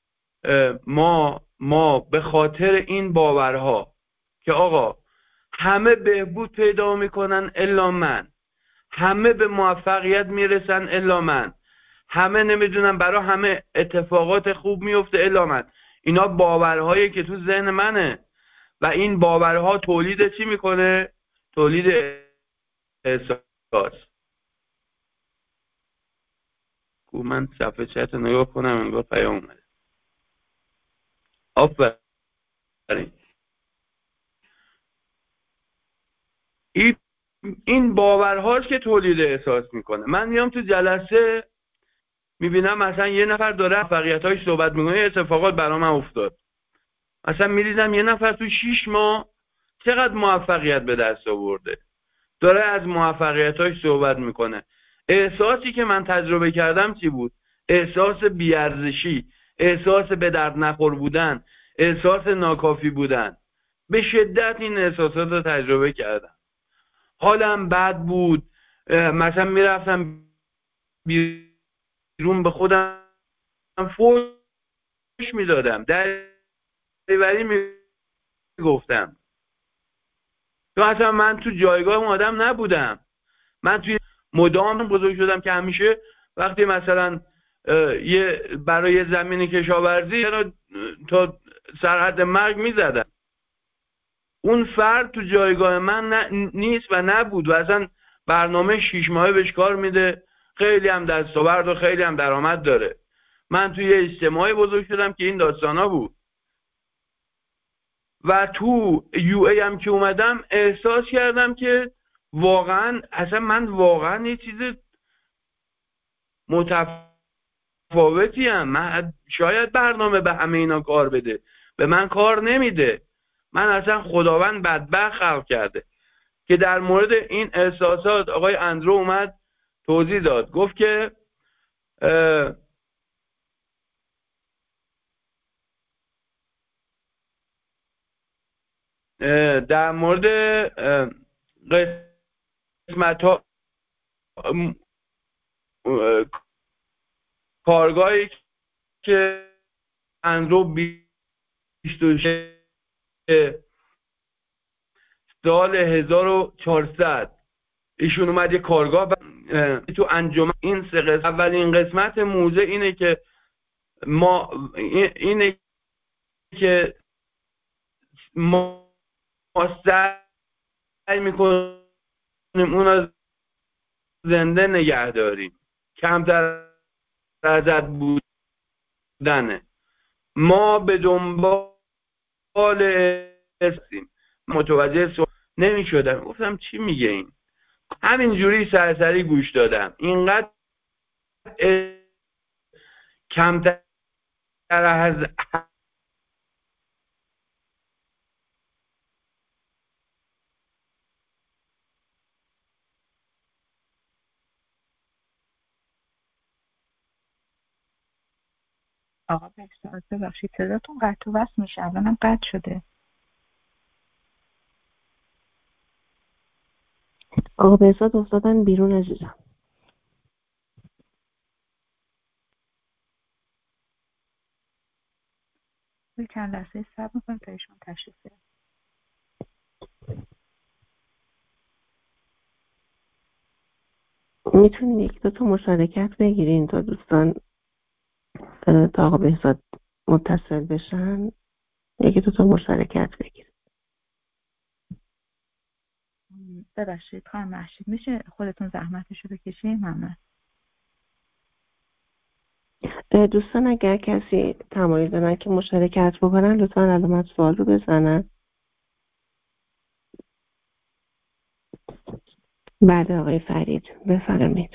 ما به خاطر این باورها که آقا همه بهبود پیدا میکنن الا من، همه به موفقیت میرسن الا من، همه نمیدونم برای همه اتفاقات خوب میفته الا من، اینا باورهایی که تو ذهن منه و این باورها تولید چی میکنه؟ تولید احساس. من صفحه چت نگاه کنم، انگار پیام اومده. آفرین. این باورهاست که تولید احساس میکنه. من میام تو جلسه میبینم مثلا یه نفر داره موفقیت‌هاش صحبت میکنه، اتفاقات برام افتاد. مثلا میریزم یه نفر تو 6 ماه چقدر موفقیت به دست آورده، داره از موفقیت‌هاش صحبت میکنه. احساسی که من تجربه کردم چی بود؟ احساس بی‌ارزشی، احساس به درد نخور بودن، احساس ناکافی بودن. به شدت این احساسات رو تجربه کردم. حالم بد بود، مثلا میرفتم بیرون به خودم فوش میدادم، دریوری میگفتم. تو اصلا من تو جایگاه اون آدم نبودم. من توی مدام بزرگ شدم که همیشه وقتی مثلا برای زمین کشاورزی تا سرحد مرگ میزدم. اون فرد تو جایگاه من نیست و نبود و اصلا برنامه 6 ماهه بهش کار میده، خیلی هم دستاورد و خیلی هم درآمد داره. من توی اجتماعی بزرگ شدم که این داستانا بود و تو یو ای هم که اومدم احساس کردم که واقعا اصلا من واقعا یه چیز متفاوتی ام. من شاید برنامه به همه اینا کار بده، به من کار نمیده. من اصلا خداوند بدبخت خلق کرده که در مورد این احساسات آقای اندرو اومد توضیح داد. گفت که در مورد قسمت ها کارگاهی که اندرو 26 سال 1400 ایشون اومد یه کارگاه تو انجمن. این سه قسمت، اولین قسمت موزه اینه که ما سعی میکنیم اون زنده نگه داریم، کمتر ازت بودنه. ما به دنبال هستیم. متوجه نمیشدم، گفتم چی میگه این؟ همینجوری سرسری گوش دادم. اینقدر کمتر از آقا بهزاد ببخشید صداتون قطع و وصل میشه، الانم قطع شده. آقا بهزاد افتادن بیرون عزیزم. چند لحظه صبر می‌کنیم تا ایشون تشریف بیارن. میتونین یک دو تا مشارکت بگیرین تا دوستان تا آقا بهزاد متصل بشن یکی دو تا مشارکت بگیر. ببخشید خانم محشید میشه خودتون زحمتشو بکشین؟ ممنون. دوستان اگر کسی تمایل دارن که مشارکت بکنن لطفا علامت سوال رو بزنن. بله آقای فرید بفرمایید.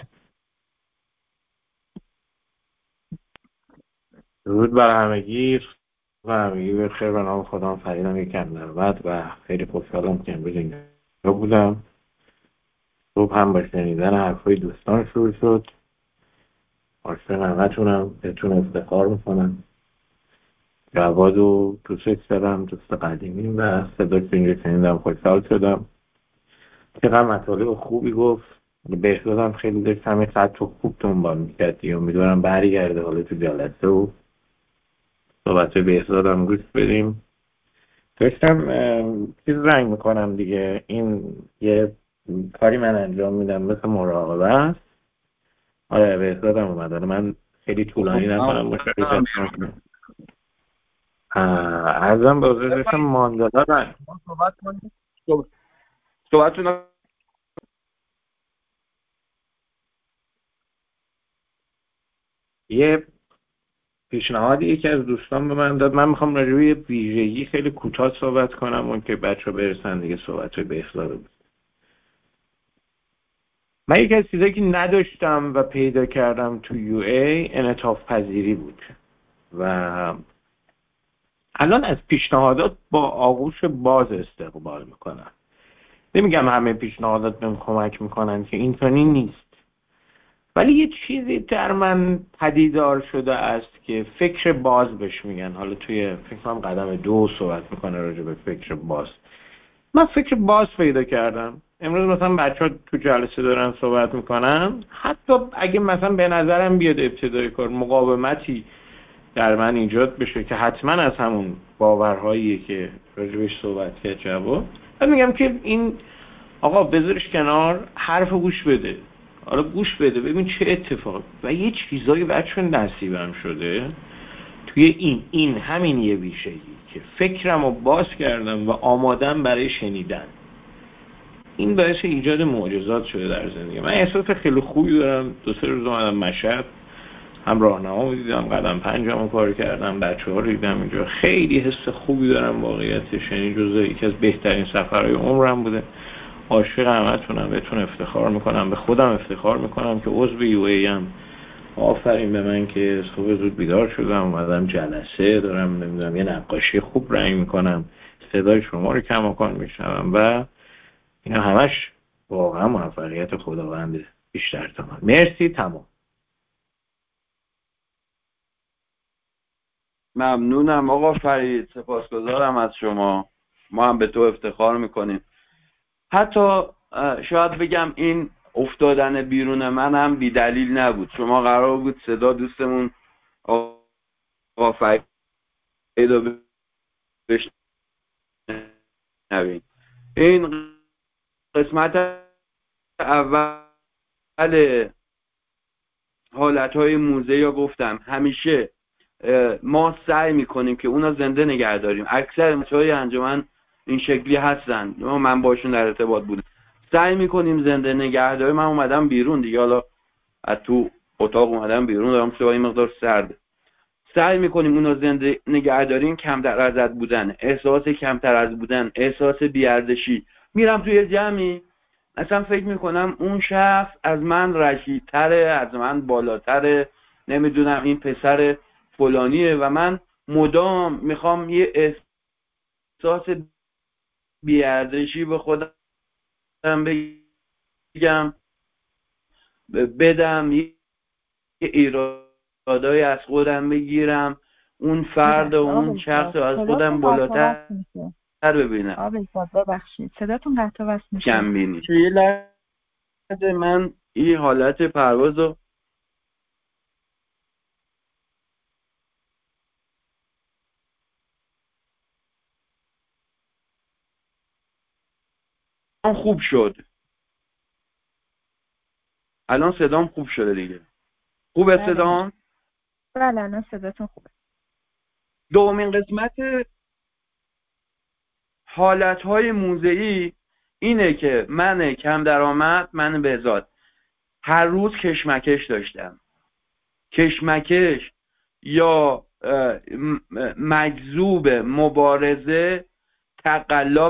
درود بر همگی و همگی بخیر. به نام خدا. فریدم یکم نرمت و خیلی خوشحالم که امروز اینجا بودم. صبح هم با شنیدن حرفای دوستان شروع شد. عاشق همتونم، بهتون افتخار میکنم. جواد و دوستش دارم، دوست قدیمی و صداش اینجا شنیدم خوشحال شدم. چقدر مطالب خوبی گفت. بهزادم خیلی داشت همین خط رو خوب دنبال میکردی. امیدوارم برگرده حالا تو جلسه و صحبت بهزادم گوش بدیم. داشتم چیز رنگ میکنم دیگه. این یه کاری من انجام میدم مثل مراقبه است. آره بهزادم اومد. من خیلی طولانی نکنم مشارکت کنم. ارزم به حضور داشتم ماندالا رنگ صحبت کنیم. صحبتتون یه پیشنهادی یکی از دوستان به من داد. من میخوام راجع به یه ویژگی خیلی کوتاه صحبت کنم اون که بچه ها برسن دیگه صحبت به اخلاق. من یکی از چیزایی که نداشتم و پیدا کردم تو یو ای انعطاف پذیری بود و الان از پیشنهادات با آغوش باز استقبال میکنم. نمیگم همه پیشنهادات بهم کمک میکنن که اینطوری نیست، ولی یه چیزی در من پدیدار شده است که فکر باز بهش میگن. حالا توی فکر کنم قدم 2 صحبت میکنه راجع به فکر باز. من فکر باز پیدا کردم. امروز مثلا بچه‌ها تو جلسه دارن صحبت میکنن، حتی اگه مثلا به نظرم بیاد ابتدای کار مقاومتی در من ایجاد بشه که حتما از همون باورهاییه که راجبش صحبت کرد جواب، من میگم که این آقا بذارش کنار، حرف گوش بده. حالا گوش بده ببین چه اتفاق. و یه چیزایی بچه نصیبم شده توی این همین یه ویژگی که فکرم رو باز کردم و آمادم برای شنیدن. این باعث ایجاد معجزات شده در زندگی من. احساس خیلی خوبی دارم. 2-3 روز اومدم مشهد، هم راهنما دیدم، قدم 5 رو کار کردم، بچه‌ها رو دیدم اینجا. خیلی حس خوبی دارم واقعیتش. یعنی جزو یکی از بهترین سفرهای عمرم بوده. عاشق همتونم، بهتون افتخار میکنم، به خودم افتخار میکنم که عضو یو ای ام. آفرین به من که صبح زود بیدار شدم اومدم جلسه دارم، نمیدونم یه نقاشی خوب رنگ میکنم، صدای شما رو کماکان میشنوم و اینا همش واقعا موفقیت خداونده. بیشتر تا من. مرسی. تمام. ممنونم آقا فرید، سپاسگزارم از شما. ما هم به تو افتخار میکنیم. حتی شاید بگم این افتادن بیرون من هم بی دلیل نبود. شما قرار بود صدا دوستمون آقا فرید رو بشنوین. این قسمت اول حالتهای موزه یا گفتم همیشه ما سعی میکنیم که اونا زنده نگه داریم. اکثر بچه‌های انجمن این شکلی هستن، من باشون در ارتباط بودم. سعی میکنیم زنده نگه داریم. من اومدم بیرون دیگه، حالا از تو اتاق اومدم بیرون، دارم شده این مقدار سرد. سعی میکنیم اونا زنده نگه داریم. کمتر ازت بودن، احساس کمتر از بودن، احساس بی‌ارزشی. میرم توی جمعی اصلا فکر میکنم اون شخص از من رشیدتره، از من بالاتره، نمیدونم این پسر فلانیه و من مدام میخوام یه احساس بی‌ارزشی به خودم بگم، بدم، یه ایرادای از خودم بگیرم، اون فرد و اون شخص رو از خودم بالاتر ببینم. آبیزاد ببخشید صداتون قطع وصل میشه. کم بینی. یه لحظه من این حالت پرواز رو خوب شد. الان صدام خوب شده دیگه. خوبه صدام؟ بله الان صداتون خوبه. دومین قسمت حالتهای موضعی اینه که من کم درآمد، من بهزاد، هر روز کشمکش داشتم. کشمکش یا مجذوب مبارزه، تقلا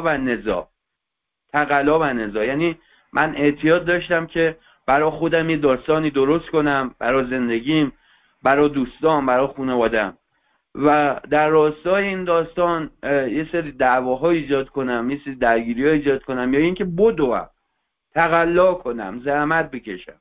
و نزاع. یعنی من اعتیاد داشتم که برای خودم یه داستانی درست کنم، برای زندگیم، برای دوستان، برای خانواده‌ام، و در راستای این داستان یه سری دعواها ایجاد کنم، یه سری درگیری‌ها ایجاد کنم، یا اینکه بدوم، تقلا کنم، زحمت بکشم.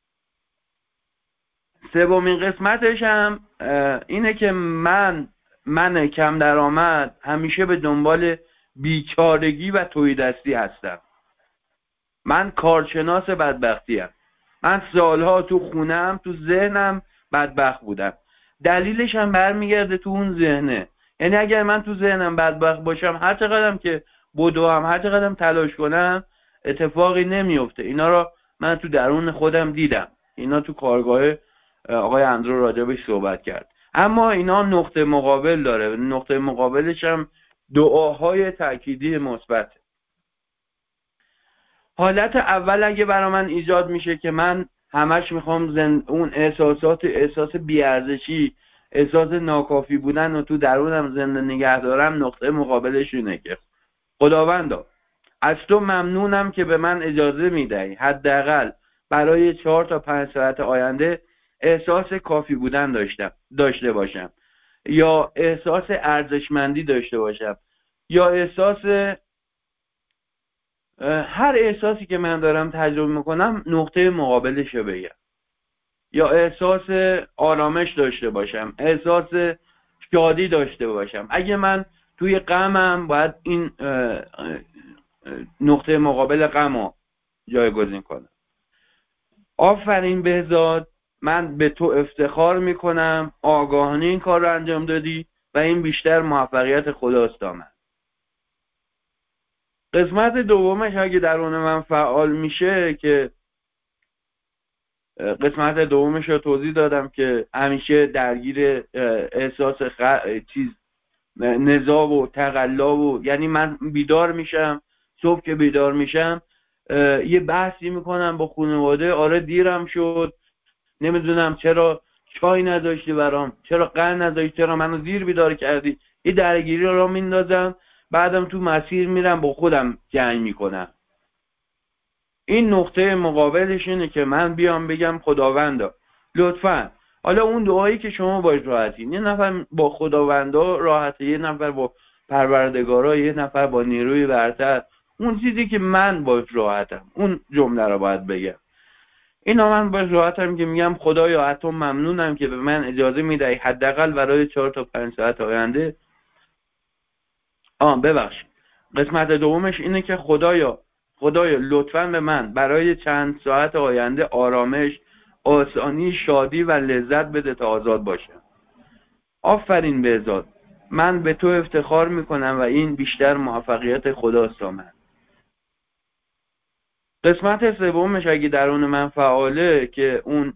سومین قسمتش هم اینه که من کم درآمد همیشه به دنبال بیچارگی و توحیدستی هستم. من کارشناس بدبختیم. من سالها تو خونم، تو ذهنم بدبخت بودم. دلیلش هم برمیگرده تو اون ذهنه. یعنی اگر من تو ذهنم بدبخت باشم، هر چقدرم که بدوم، هر چقدرم تلاش کنم، اتفاقی نمیفته. اینا رو من تو درون خودم دیدم. اینا تو کارگاه آقای اندرو راجبش صحبت کرد. اما اینا نقطه مقابل داره. نقطه مقابلش هم دعاهای تأکیدی مثبت. حالت اول اگه برای من ایجاد میشه که من همش میخوام اون احساس بیارزشی، احساس ناکافی بودن رو تو درونم زنده نگه دارم، نقطه مقابلش اینه که خداوندا از تو ممنونم که به من اجازه میدهی حداقل برای 4 تا 5 ساعت آینده احساس کافی بودن داشته باشم، یا احساس ارزشمندی داشته باشم، یا هر احساسی که من دارم تجربه میکنم نقطه مقابلش رو بگم، یا احساس آرامش داشته باشم، احساس شادی داشته باشم. اگه من توی غمم باید این نقطه مقابل غم رو جایگزین کنم. آفرین بهزاد، من به تو افتخار میکنم، آگاهانه این کار رو انجام دادی و این بیشتر موفقیت خداست. قسمت دومش اگه درون من فعال میشه، که قسمت دومش رو توضیح دادم که همیشه درگیر احساس نزاع و تقلا و، یعنی من بیدار میشم، صبح که بیدار میشم یه بحثی میکنم با خانواده، آره دیرم شد، نمیدونم چرا چای نذاشتی برام، چرا قند نذاشتی، چرا منو دیر بیدار کردی، یه درگیری رو میندازم، بعدم تو مسیر میرم با خودم جنگ میکنم. این نقطه مقابلش اینه که من بیام بگم خداوندا لطفاً، حالا اون دعایی که شما باش راحتین، یه نفر با خداوندا راحته، یه نفر با پروردگارا، یه نفر با نیروی برتر، اون چیزی که من باش راحتم اون جمله رو باید بگم. اینا من باش راحتم که میگم خدایا از تو ممنونم که به من اجازه میدهی حداقل برای 4 تا 5 ساعت آینده قسمت دومش اینه که خدایا لطفاً به من برای چند ساعت آینده آرامش، آسانی، شادی و لذت بده تا آزاد باشم. آفرین بهزاد، من به تو افتخار میکنم و این بیشتر موفقیت خداست. قسمت سومش اگه درون من فعاله، که اون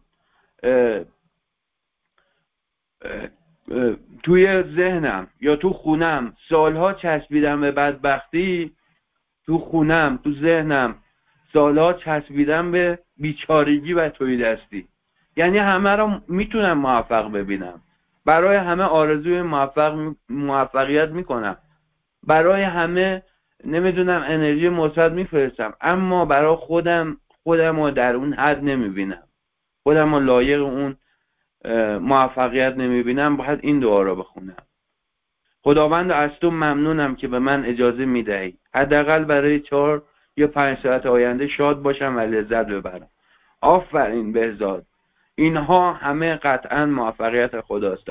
توی ذهنم یا تو خونم سالها چسبیدم به بدبختی، تو خونم تو ذهنم سالها چسبیدم به بیچارگی و توحیدستی، یعنی همه رو میتونم موفق ببینم، برای همه آرزوی موفقیت میکنم، برای همه نمیدونم انرژی مثبت میفرستم، اما برای خودم رو در اون حد نمیبینم، خودم رو لایق اون موفقیت نمیبینم. باید این دعا رو بخونم: خداوند از تو ممنونم که به من اجازه میدهی حداقل برای 4 یا 5 ساعت آینده شاد باشم و لذت ببرم. آفرین بهزاد، اینها همه قطعا موفقیت خداست.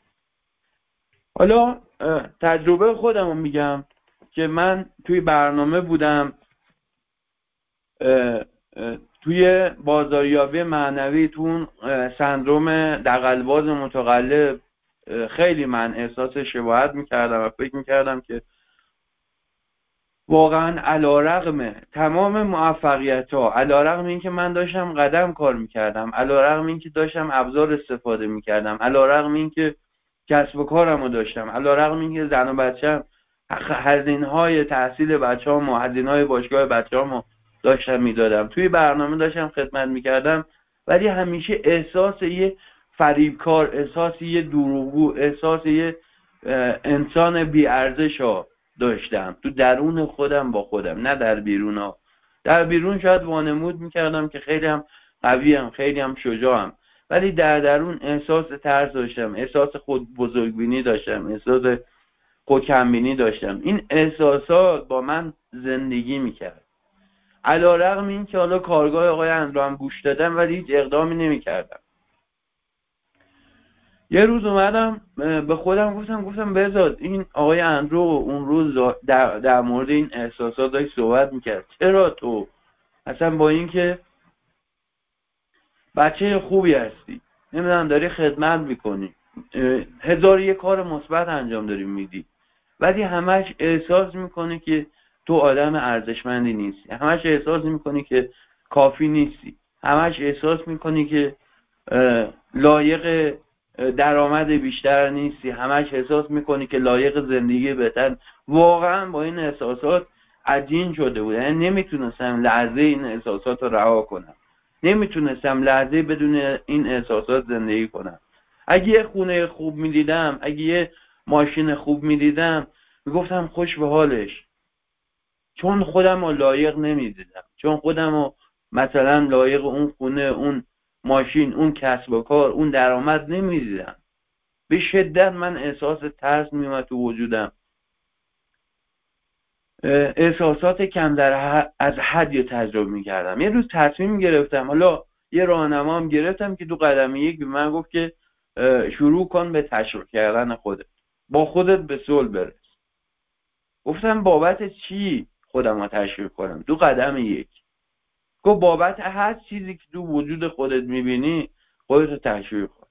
حالا تجربه خودم رو میگم که من توی برنامه بودم، توی بازاریابی معنوی، تو اون سندروم دغل‌باز متقلب خیلی من احساس شباهت میکردم و فکر میکردم که واقعا علیرغم تمام موفقیت‌ها، علیرغم اینکه من داشتم قدم کار میکردم، علیرغم اینکه داشتم ابزار استفاده میکردم، علیرغم اینکه کسب و کارم رو داشتم، علیرغم اینکه زن و بچه‌م هزینه‌های تحصیل بچه‌ام و هزینه‌های باشگاه بچه‌ام داشتم میدادم، توی برنامه داشتم خدمت میکردم، ولی همیشه احساس یه فریبکار، احساس یه دروغگو، احساس یه انسان بی‌ارزش داشتم تو درون خودم با خودم، نه در بیرون ها. در بیرون شاید وانمود میکردم که خیلی هم قویم، خیلی هم شجاعم، ولی در درون احساس ترس داشتم، احساس خود بزرگبینی داشتم، احساس خود کمبینی داشتم. این احساسات با من زندگی میکرد، علیرغم این که حالا کارگاه آقای اندرو هم گوش دادم ولی هیچ اقدامی نمیکردم. یه روز اومدم به خودم گفتم بذار این آقای اندرو اون روز در مورد این احساسات داشت صحبت میکرد، چرا تو اصلا با اینکه بچه خوبی هستی، نمیدونم داری خدمت میکنی، هزار یک کار مثبت انجام داری میدی، ولی همش احساس میکنی که تو آدم ارزشمندی نیستی، همش احساس میکنی که کافی نیستی، همش احساس میکنی که لایق درآمد بیشتر نیستی، همش احساس میکنی که لایق زندگی بهتر. واقعا با این احساسات عجین شده بود، یعنی نمیتونستم لحظه این احساسات رو رها کنم، نمیتونستم لحظه بدون این احساسات زندگی کنم. اگه یه خونه خوب میدیدم، اگه یه ماشین خوب میدیدم، میگفتم خوش به حالش، چون خودم رو لایق نمیدیدم، چون خودم رو مثلا لایق اون خونه، اون ماشین، اون کسب و کار، اون درآمد نمیدیدم. به شدت من احساس ترس میومد تو وجودم، احساسات کم از حدی تجربه میکردم. یه روز تصمیم گرفتم، حالا یه راهنما هم گرفتم که تو قدم یک به من گفت که شروع کن به تشویق کردن خودت، با خودت به صلح برس. گفتم بابت چی خودم رو تشویق کنم؟ تو قدم یک گفت بابت هر چیزی که تو وجود خودت میبینی خودت رو تشویق کن.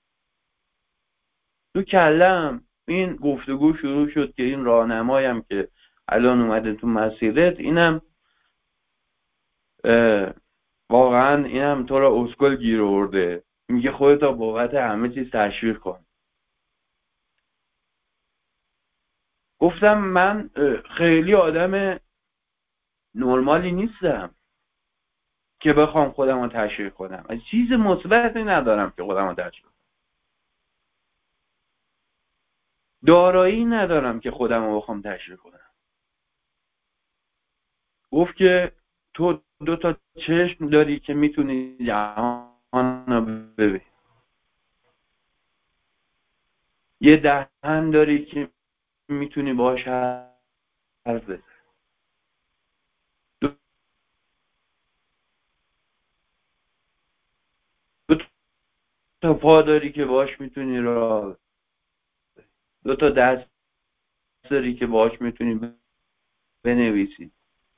تو کلم این گفتگو شروع شد که این راهنمایم که الان اومده تو مسیرت، اینم واقعا اینم تو را اسکل گیر آورده، میگه خودت رو بابت همه چیز تشویق کن. گفتم من خیلی آدم نرمالی نیستم که بخوام خودم رو تشویق کنم، چیز مثبتی ندارم که خودم رو تشویق کنم، دارایی ندارم که خودم رو بخوام تشویق کنم. گفت که تو 2 چشم داری که میتونی جهان رو ببینی، یه دهن داری که میتونی باهاش حرف بزنی، 2 پا داری که باهاش میتونی راه، 2 دست داری که باهاش میتونی بنویسی.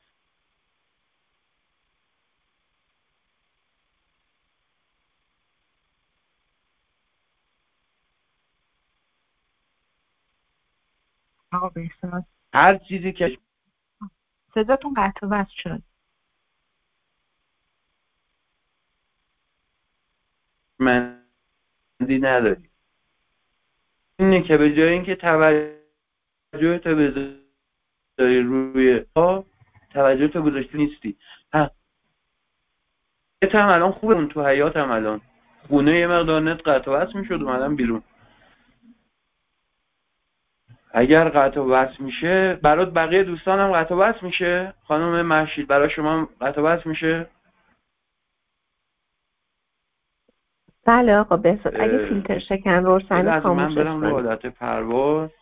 آقا بهزاد هر چیزی که صداتون قطع و وصل شد. مندی نداری، اینه که به جای اینکه توجهت بذاری روی توجهت گذاشتی نیستی. هم الان خوبه، اون تو حیاتم الان خونه یه مقدار نت قطع و وصل میشد، اومدم بیرون. اگر قطع و وصل میشه برات بقیه دوستانم قطع و وصل میشه؟ خانم مهشید برای شما قطع و وصل میشه؟ بله آقا بهزاد، اگه فیلتر شکن روشنی من خاموشش برم رو کنید. حالت پرواز.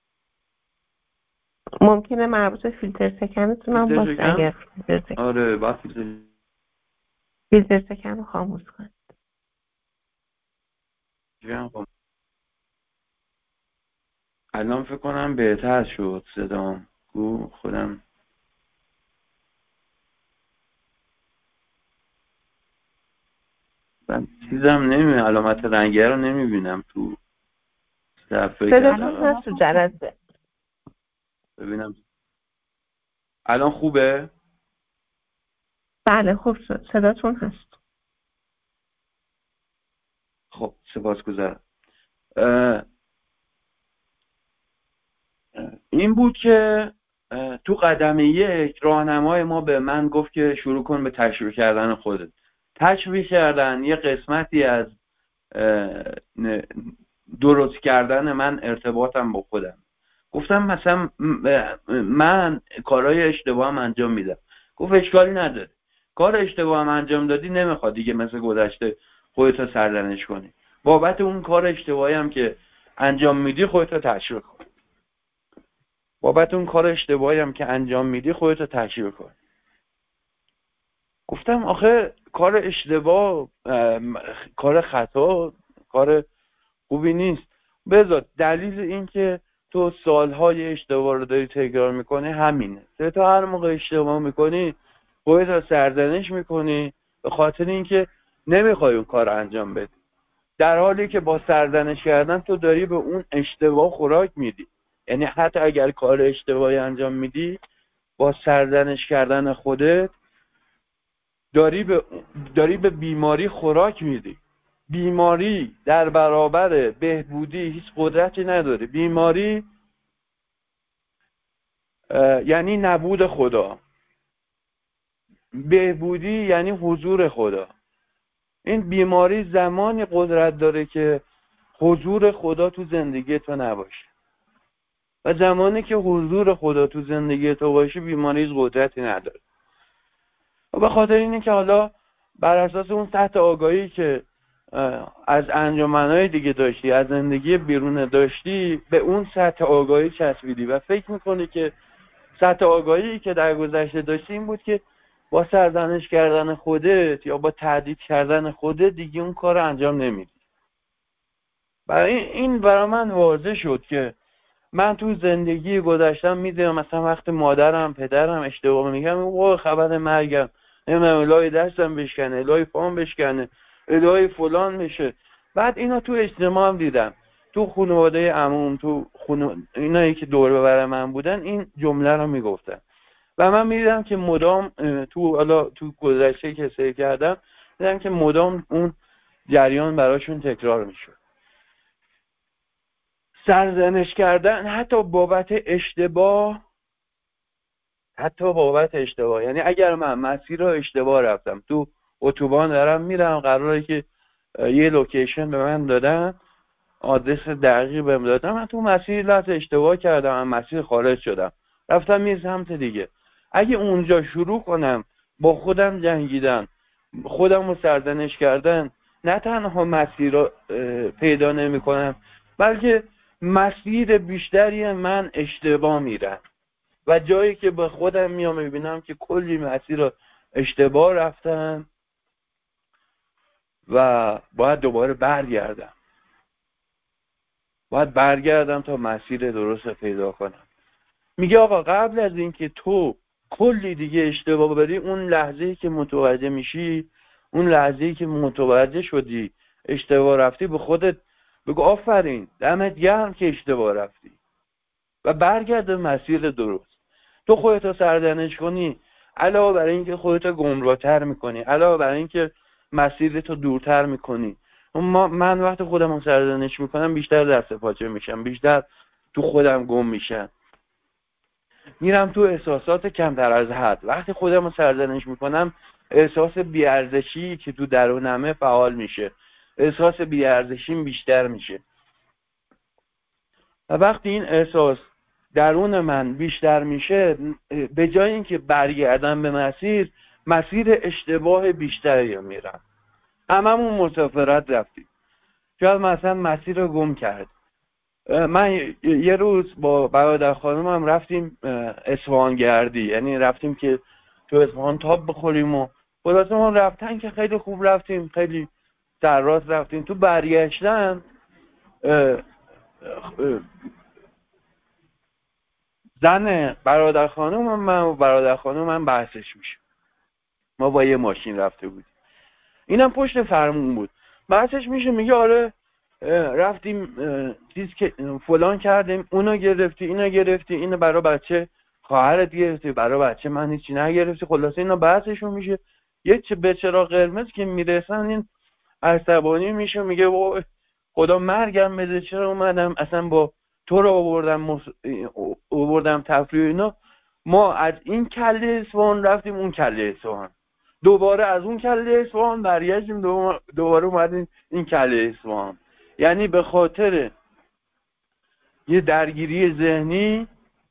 ممکنه مربوط به فیلتر سکنتون هم فیلتر باشه. شکن؟ اگر آره باید فیلتر سکن رو خاموش کنید. الان فکر کنم بهتر شد صدام. خودم من چیزم نمیبینم، علامت رنگه رو نمیبینم تو صفحه صداتون که هست تو جلسه. ببینم الان خوبه؟ بله خوب شد، صداتون هست. خب سپاسگزارم. این بود که تو قدم یک راهنمای ما به من گفت که شروع کن به تشویق کردن خودت. تشویق کردن یه قسمتی از درست کردن من ارتباطم با خودم. گفتم مثلا من کارهای اشتباه هم انجام میدم. گفت اشکالی نداره، کار اشتباه هم انجام دادی نمیخواد دیگه مثل گذشته خودتو سرزنش کنی، بابت اون کار اشتباهی هم که انجام میدی خودتو تشویق کن، بابت اون کار اشتباهی هم که انجام میدی خودتو تشویق کن. گفتم آخه کار اشتباه، کار خطا کار خوبی نیست. بذار دلیل این که تو سالهای اشتباه رو داری تکرار میکنی همینه. تو هر موقع اشتباه میکنی خودت سرزنش میکنی به خاطر اینکه نمیخوای اون کار انجام بدی، در حالی که با سرزنش کردن تو داری به اون اشتباه خوراک میدی. یعنی حتی اگر کار اشتباهی انجام میدی با سرزنش کردن خودت داری به بیماری خوراک میدی. بیماری در برابر بهبودی هیچ قدرتی نداره. بیماری یعنی نبود خدا، بهبودی یعنی حضور خدا. این بیماری زمانی قدرت داره که حضور خدا تو زندگی تو نباشه، و زمانی که حضور خدا تو زندگی تو باشه بیماری هیچ قدرتی نداره. و به خاطر اینه که حالا بر اساس اون سطح آگاهی که از انجمنهای دیگه داشتی، از زندگی بیرون داشتی، به اون سطح آگاهی چسبیدی و فکر میکنی که سطح آگاهی که در گذشته داشتی این بود که با سرزنش کردن خودت یا با تهدید کردن خودت دیگه اون کار رو انجام نمیدی. برای این برای من واضح شد که من تو زندگی گذشتم میدونم مثلا وقت مادرم پدرم اشتباه میگم اوه خبر مرگم، نمیدونم الهی دستم بشکنه، الهی پام بشکنه، الهی فلان بشه. بعد اینا تو اجتماع هم دیدم، تو خانواده عموم، تو اینایی که دور و بر من بودن این جمله رو میگفتن و من میدیدم که مدام تو گذشته که سیر کردم دیدم که مدام اون جریان براشون تکرار میشد. سرزنش کردن حتی بابت اشتباه، یعنی اگر من مسیر رو اشتباه رفتم، تو اتوبان دارم میرم، قراره که یه لوکیشن به من دادن، آدرس دقیق بهم دادن، من تو مسیر لحظه اشتباه کردم، من مسیر خارج شدم رفتم یه سمت دیگه. اگه اونجا شروع کنم با خودم جنگیدن، خودم رو سرزنش کردن، نه تنها مسیر رو پیدا نمی کنم بلکه مسیر بیشتری من اشتباه میرم و جایی که به خودم میام میبینم که کلی مسیر رو اشتباه رفتم و باید دوباره برگردم تا مسیر درست پیدا کنم. میگه آقا قبل از اینکه تو کلی دیگه اشتباه بری، اون لحظه‌ای که متوجه میشی، اون لحظه‌ای که متوجه شدی اشتباه رفتی، به خودت بگو آفرین، دمت گرم که اشتباه رفتی و برگرد مسیر درست. تو خودتو سرزنش کنی علاوه بر اینکه خودتو گمراه‌تر میکنی، علاوه بر اینکه مسیرتو دورتر میکنی. من وقتی خودمو سرزنش میکنم بیشتر دست پاچه میشم، بیشتر تو خودم گم میشم، میرم تو احساسات کمتر از حد. وقتی خودمو سرزنش میکنم احساس بیارزشی که تو درونمه فعال میشه، احساس بیارزشیم بیشتر میشه و وقتی این احساس درون من بیشتر میشه، به جای اینکه برگردم به مسیر اشتباه بیشتری رو میرم. هممون مسافرت رفتیم، شاید مثلا مسیر رو گم کرد. من یه روز با برادر خانومم رفتیم اصفهان گردی، یعنی رفتیم که تو اصفهان تاب بخوریم و خلاصه ما رفتن که خیلی خوب رفتیم، خیلی سرراست رفتیم. تو برگشتن زن برادر خانومم بحثش میشه. ما با یه ماشین رفته بودیم، اینم پشت فرمون بود، بحثش میشه، میگه آره رفتیم چیز که فلان کردیم، اونو گرفتی اینو گرفتی، اینو برای بچه خواهرت گرفتی، برای بچه من هیچی نگرفتی. خلاصه اینا بحثشون میشه. یه به چراغ قرمز که میرسن این عصبانی میشه، میگه خدا مرگم بده چرا اومدم اصلا با تو رو آوردم تفریح اینا. ما از این کله اصفهان رفتیم اون کله اصفهان، دوباره از اون کله اصفهان برگشتیم دوباره اومدیم این کله اصفهان. یعنی به خاطر یه درگیری ذهنی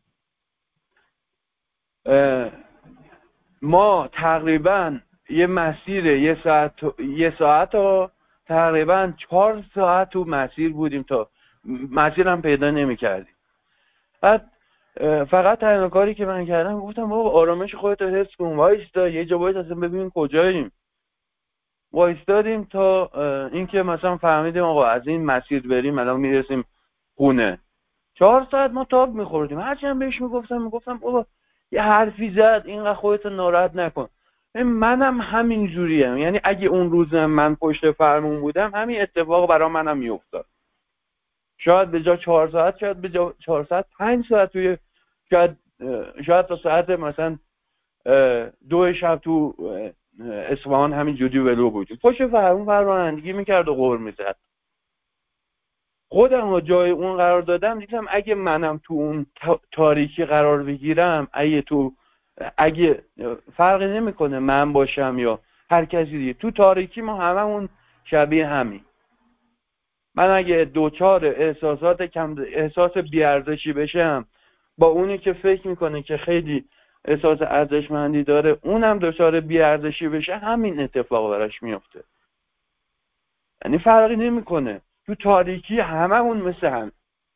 ما تقریبا یه مسیر یه ساعت تا تقریبا 4 ساعت تو مسیر بودیم تا مسیرم پیدا نمی کردیم. بعد فقط تنها کاری که من کردم گفتم بابا آرامش خودت رو حفظ کن، وایستا یه جا وایس اصلا ببین کجاییم. وایستادیم تا اینکه مثلا فهمیدیم آقا از این مسیر بریم الان میرسیم خونه. 4 ساعت ما تاب میخوردیم. هرچی هم بهش میگفتم بابا یه حرفی زد اینقدر خودت ناراحت نکن. منم همین جوریم، یعنی اگه اون روز من پشت فرمون بودم همین اتفاق برای منم میافتاد. شاید به جا 4 ساعت، شاید به جا 4 ساعت 5 ساعت توی شاید تا ساعت مثلا 2 شب تو اصفهان همین جوری ولو بودیم. پشت فرمون رانندگی میکرد و غر میزد. خودم رو جای اون قرار دادم، دیدم اگه منم تو اون تاریکی قرار بگیرم، اگه فرقی نمیکنه من باشم یا هر کسی دیگه، تو تاریکی ما هممون شبیه همین. من اگه دوچار احساس بیارزشی بشم با اونی که فکر میکنه که خیلی احساس ارزشمندی داره اونم دوچار بیارزشی بشه، همین اتفاق براش میفته. یعنی فرقی نمیکنه تو تاریکی هممون مثل هم.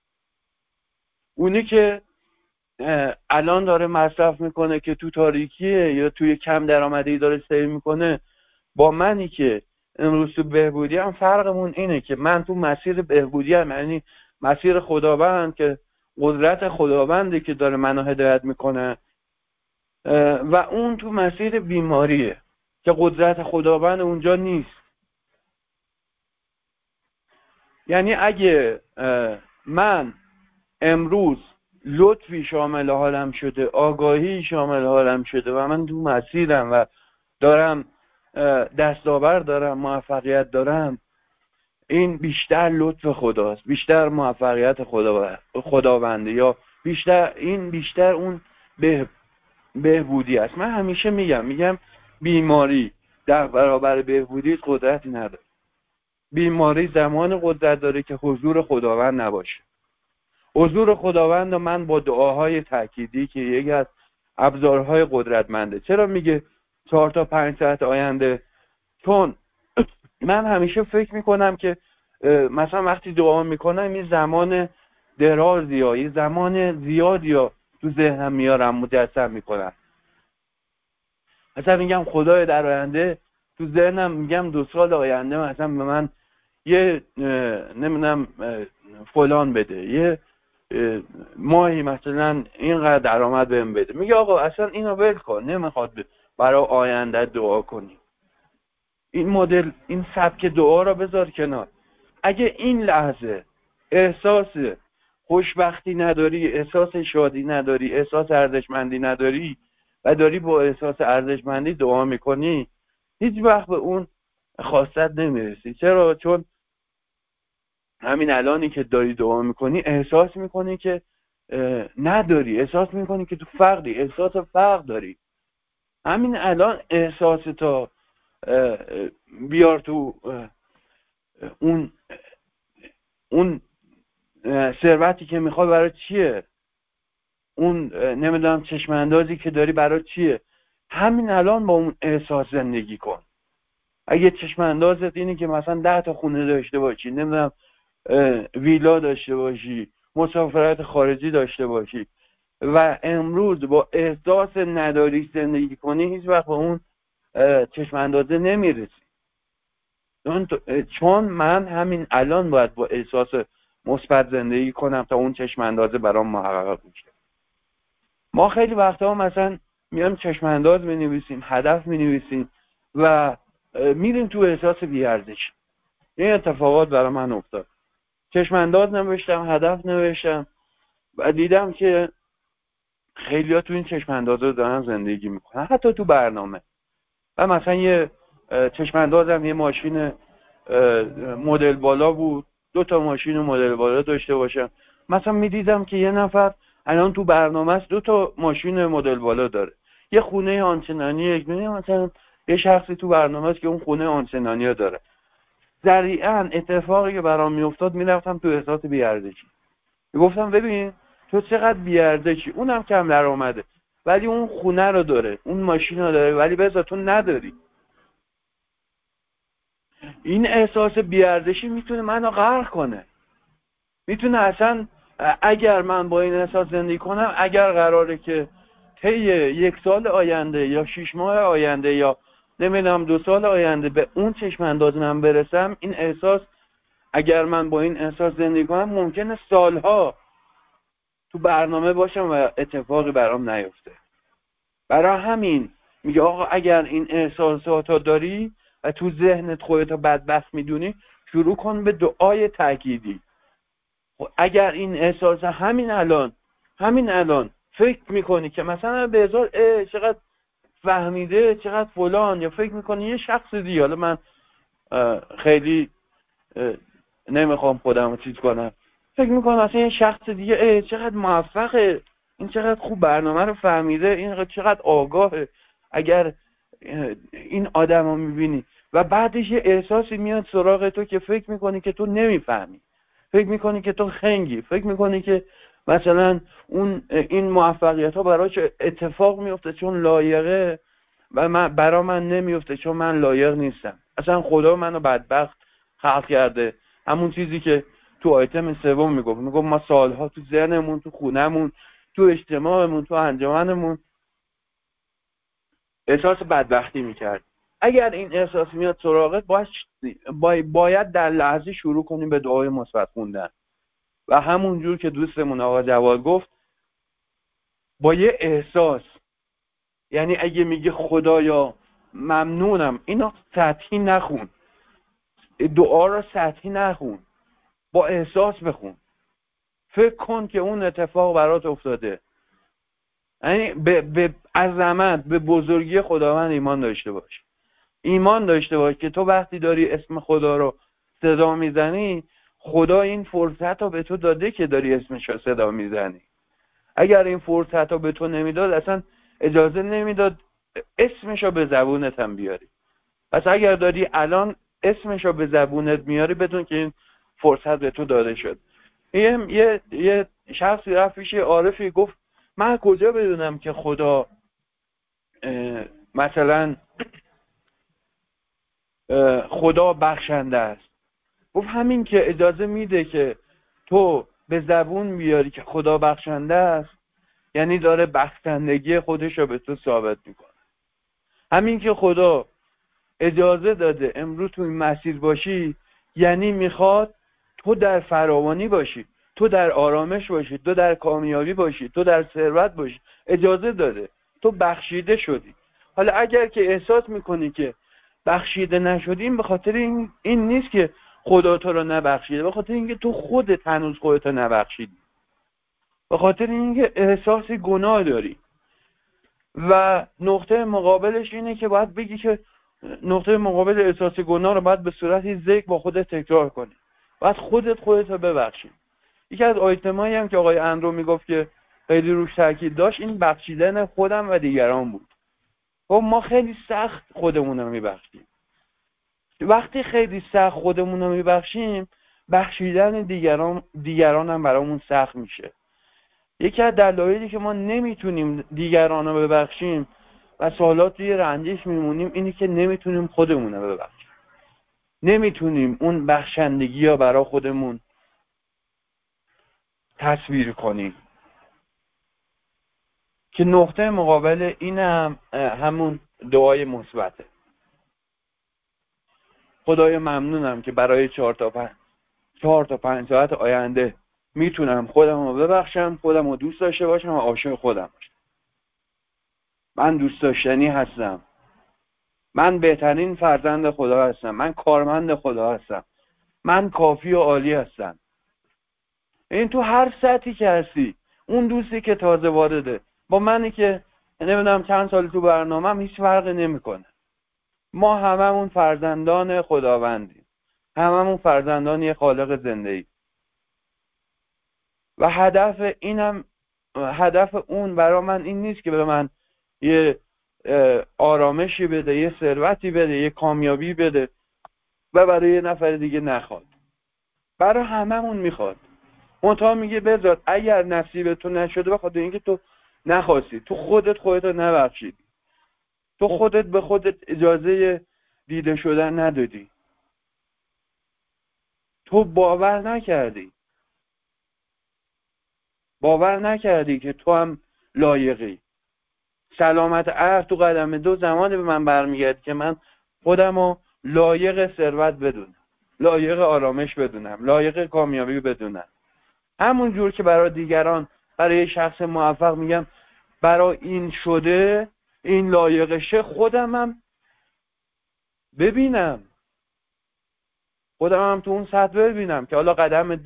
اونی که الان داره مصرف میکنه که تو تاریکیه یا توی کم درآمدی داره سیر میکنه با منی که امروز تو بهبودی هم، فرقمون اینه که من تو مسیر بهبودی هم، یعنی مسیر خداوند که قدرت خداونده که داره منو هدایت میکنه، و اون تو مسیر بیماریه که قدرت خداوند اونجا نیست. یعنی اگه من امروز لطفی شامل حالم شده، آگاهی شامل حالم شده و من تو مسیرم و دارم دستاورد دارم، موفقیت دارم، این بیشتر لطف خداست، بیشتر موفقیت خداونده، یا بیشتر اون بهبودی است. من همیشه میگم بیماری در برابر بهبودی قدرتی نداره. بیماری زمان قدرت داره که حضور خداوند نباشه. حضور خداوند من با دعاهای تأکیدی که یکی از ابزارهای قدرتمنده. چرا میگه 4 تا 5 ساعت آینده؟ چون من همیشه فکر میکنم که مثلا وقتی دعا میکنم این زمان درازی یا این زمان زیادی یا تو ذهنم میارم، مجسم میکنم. مثلا میگم خدای در آینده، تو ذهنم میگم 2 سال آینده مثلا به من یه نمیدونم فلان بده، یه ماهی مثلا اینقدر درآمد بهم بده. میگه آقا اصلا اینو ول کن، نمیخواد برای آینده دعا کنی. این مدل، این سبک دعا رو بذار کنار. اگه این لحظه احساس خوشبختی نداری، احساس شادی نداری، احساس ارزشمندی نداری و داری با احساس ارزشمندی دعا میکنی، هیچ وقت به اون خواستت نمیرسی. چرا؟ چون همین الانی که داری دعا میکنی احساس میکنی که نداری، احساس میکنی که تو فقدی، احساس فقر داری. همین الان احساس تا بیار تو اون ثروتی که میخوای برای چیه؟ اون نمیدونم چشم اندازی که داری برای چیه؟ همین الان با اون احساس زندگی کن. اگه چشم اندازت اینه که مثلا 10 تا خونه داشته باشی، نمیدونم ویلا داشته باشی، مسافرت خارجی داشته باشی و امروز با احساس نداری زندگی کنی، هیچ وقت با اون چشم اندازه نمیرسی. چون من همین الان باید با احساس مثبت زندگی کنم تا اون چشم اندازه برام محقق بشه. ما خیلی وقتا مثلا میام چشم انداز می‌نویسیم، هدف می‌نویسیم و میریم تو احساس بی‌ارزش. این اتفاقات برای من افتاد. چشم انداز نوشتم، هدف نوشتم و دیدم که خیلی‌ها تو این چشم اندازه دارن زندگی میکنن، حتی تو برنامه. و مثلا یه چشم اندازم یه ماشین مدل بالا بود، 2 تا ماشین مدل بالا داشته باشم، مثلا میدیدم که یه نفر الان تو برنامه است 2 تا ماشین مدل بالا داره، یه خونه آنچنانی، یک مثلا یه شخصی تو برنامه است که اون خونه آنچنانی داره. ذریعاً اتفاقی که برام میافتاد میرفتم تو احساس بی‌ارزشی، میگفتم ببین تو چقدر بی‌ارزشی، اونم کم درآمده ولی اون خونه رو داره، اون ماشین رو داره، ولی بذار تو نداری. این احساس بی‌ارزشی میتونه منو غرق کنه، میتونه اصلا اگر من با این احساس زندگی کنم، اگر قراره که طی 1 سال آینده یا 6 ماه آینده یا نمیدونم 2 سال آینده به اون چشم انداز من برسم، این احساس اگر من با این احساس زندگی کنم ممکنه سالها تو برنامه باشم و اتفاقی برام نیفته. برای همین میگه آقا اگر این احساساتو داری و تو ذهنت خودتو بدبخت میدونی، شروع کن به دعای تأکیدی. اگر این احساس همین الان فکر میکنی که مثلا به هزار چقدر فهمیده، چقدر فلان، یا فکر میکنی یه شخص دیگه، حالا من خیلی نمیخوام خودم رو چیز کنم، فکر میکنم مثلا یه شخص دیگه چقدر موفقه، این چقدر خوب برنامه رو فهمیده، این چقدر آگاهه. اگر این آدم رو میبینی و بعدش یه احساسی میاد سراغ تو که فکر میکنی که تو نمیفهمی، فکر میکنی که تو خنگی، فکر میکنی که مثلا این موفقیت ها براش اتفاق میفته چون لایقه و برا من نمیفته چون من لایق نیستم. اصلا خدا منو بدبخت خلق کرده. همون چیزی که تو آیتم 3 میگفت ما سالها تو ذهنمون، تو خونمون، تو اجتماعمون، تو انجمنمون احساس بدبختی میکرد. اگر این احساس میاد سراغت، باید در لحظه شروع کنیم به دعای مثبت خوندن و همون جور که دوستمون آقا جواد گفت، با یه احساس. یعنی اگه میگه خدایا ممنونم، اینا سطحی نخون، دعا رو سطحی نخون، با احساس بخون. فکر کن که اون اتفاق برات افتاده، یعنی به عظمت، به بزرگی خداوند ایمان داشته باش. ایمان داشته باش که تو وقتی داری اسم خدا رو صدا میزنی، خدا این فرصت رو به تو داده که داری اسمش رو صدا میزنی. اگر این فرصت رو به تو نمیداد، اصلا اجازه نمیداد اسمش رو به زبونت هم بیاری. پس اگر داری الان اسمش رو به زبونت میاری، بدون که این فرصت به تو داده شد. یه شخصی رفت پیش عارفی، گفت من کجا بدونم که خدا مثلا خدا بخشنده است؟ گفت همین که اجازه میده که تو به زبون بیاری که خدا بخشنده است، یعنی داره بخشندگی خودش رو به تو ثابت میکنه. همین که خدا اجازه داده امروز تو این مسیر باشی، یعنی میخواد تو در فراوانی باشی، تو در آرامش باشی، تو در کامیابی باشی، تو در ثروت باشی. اجازه داده، تو بخشیده شدی. حالا اگر که احساس میکنی که بخشیده نشدی، به خاطر این نیست که خدا تو رو نبخشیده، به خاطر اینکه تو خودت هنوز خودت رو نبخشیدی، به خاطر اینکه احساس گناه داری. و نقطه مقابلش اینه که باید بگی که نقطه مقابل احساس گناه رو باید به صورت ذکر با خودت تکرار کنی، باید خودت رو ببخشی. یکی از آیتمایی هم که آقای اندرو میگفت که خیلی روش تاکید داشت، این بخشیدن خودم و دیگران بود. خب ما خیلی سخت خودمون رو میبخشیم. وقتی خیلی سخت خودمون رو میبخشیم، بخشیدن دیگران هم برامون سخت میشه. یکی از دلایلی که ما نمیتونیم دیگران رو ببخشیم و سالات توی رنجش میمونیم، اینی که نمیتونیم خودمون رو ببخشیم، نمیتونیم اون بخشندگی ها برای خودمون تصویر کنیم. که نقطه مقابل این همون دعای مثبته. خدای ممنونم که برای 4 تا 5 ساعت آینده میتونم خودم رو ببخشم، خودم رو دوست داشته باشم و عاشق خودم باشم. من دوست داشتنی هستم، من بهترین فرزند خدا هستم، من کارمند خدا هستم، من کافی و عالی هستم. این تو هر سطحی که هستی، اون دوستی که تازه وارده با منی که نمیدونم چند سال تو برنامه‌ام هیچ فرقی نمیکنه. ما هممون فرزندان خداوندیم، هممون فرزندان یه خالق زنده‌ای و هدف اون برای من این نیست که به من یه آرامشی بده، یه ثروتی بده، یه کامیابی بده و برای یه نفر دیگه نخواد. برای هممون میخواد. منتها میگه بذار اگر نصیب تو نشده بخاطر اینکه تو نخواستی، تو خودت رو نبخشیدی، تو خودت به خودت اجازه دیده شدن ندادی، تو باور نکردی که تو هم لایقی. سلامت عقل تو قدم 2 زمانی به من برمیگرد که من خودمو لایق ثروت بدونم، لایق آرامش بدونم، لایق کامیابی بدونم. همون جور که برای دیگران، برای شخص موفق میگم برای این شده، این لایقشه، خودم هم ببینم، خودم هم تو اون سطح ببینم که حالا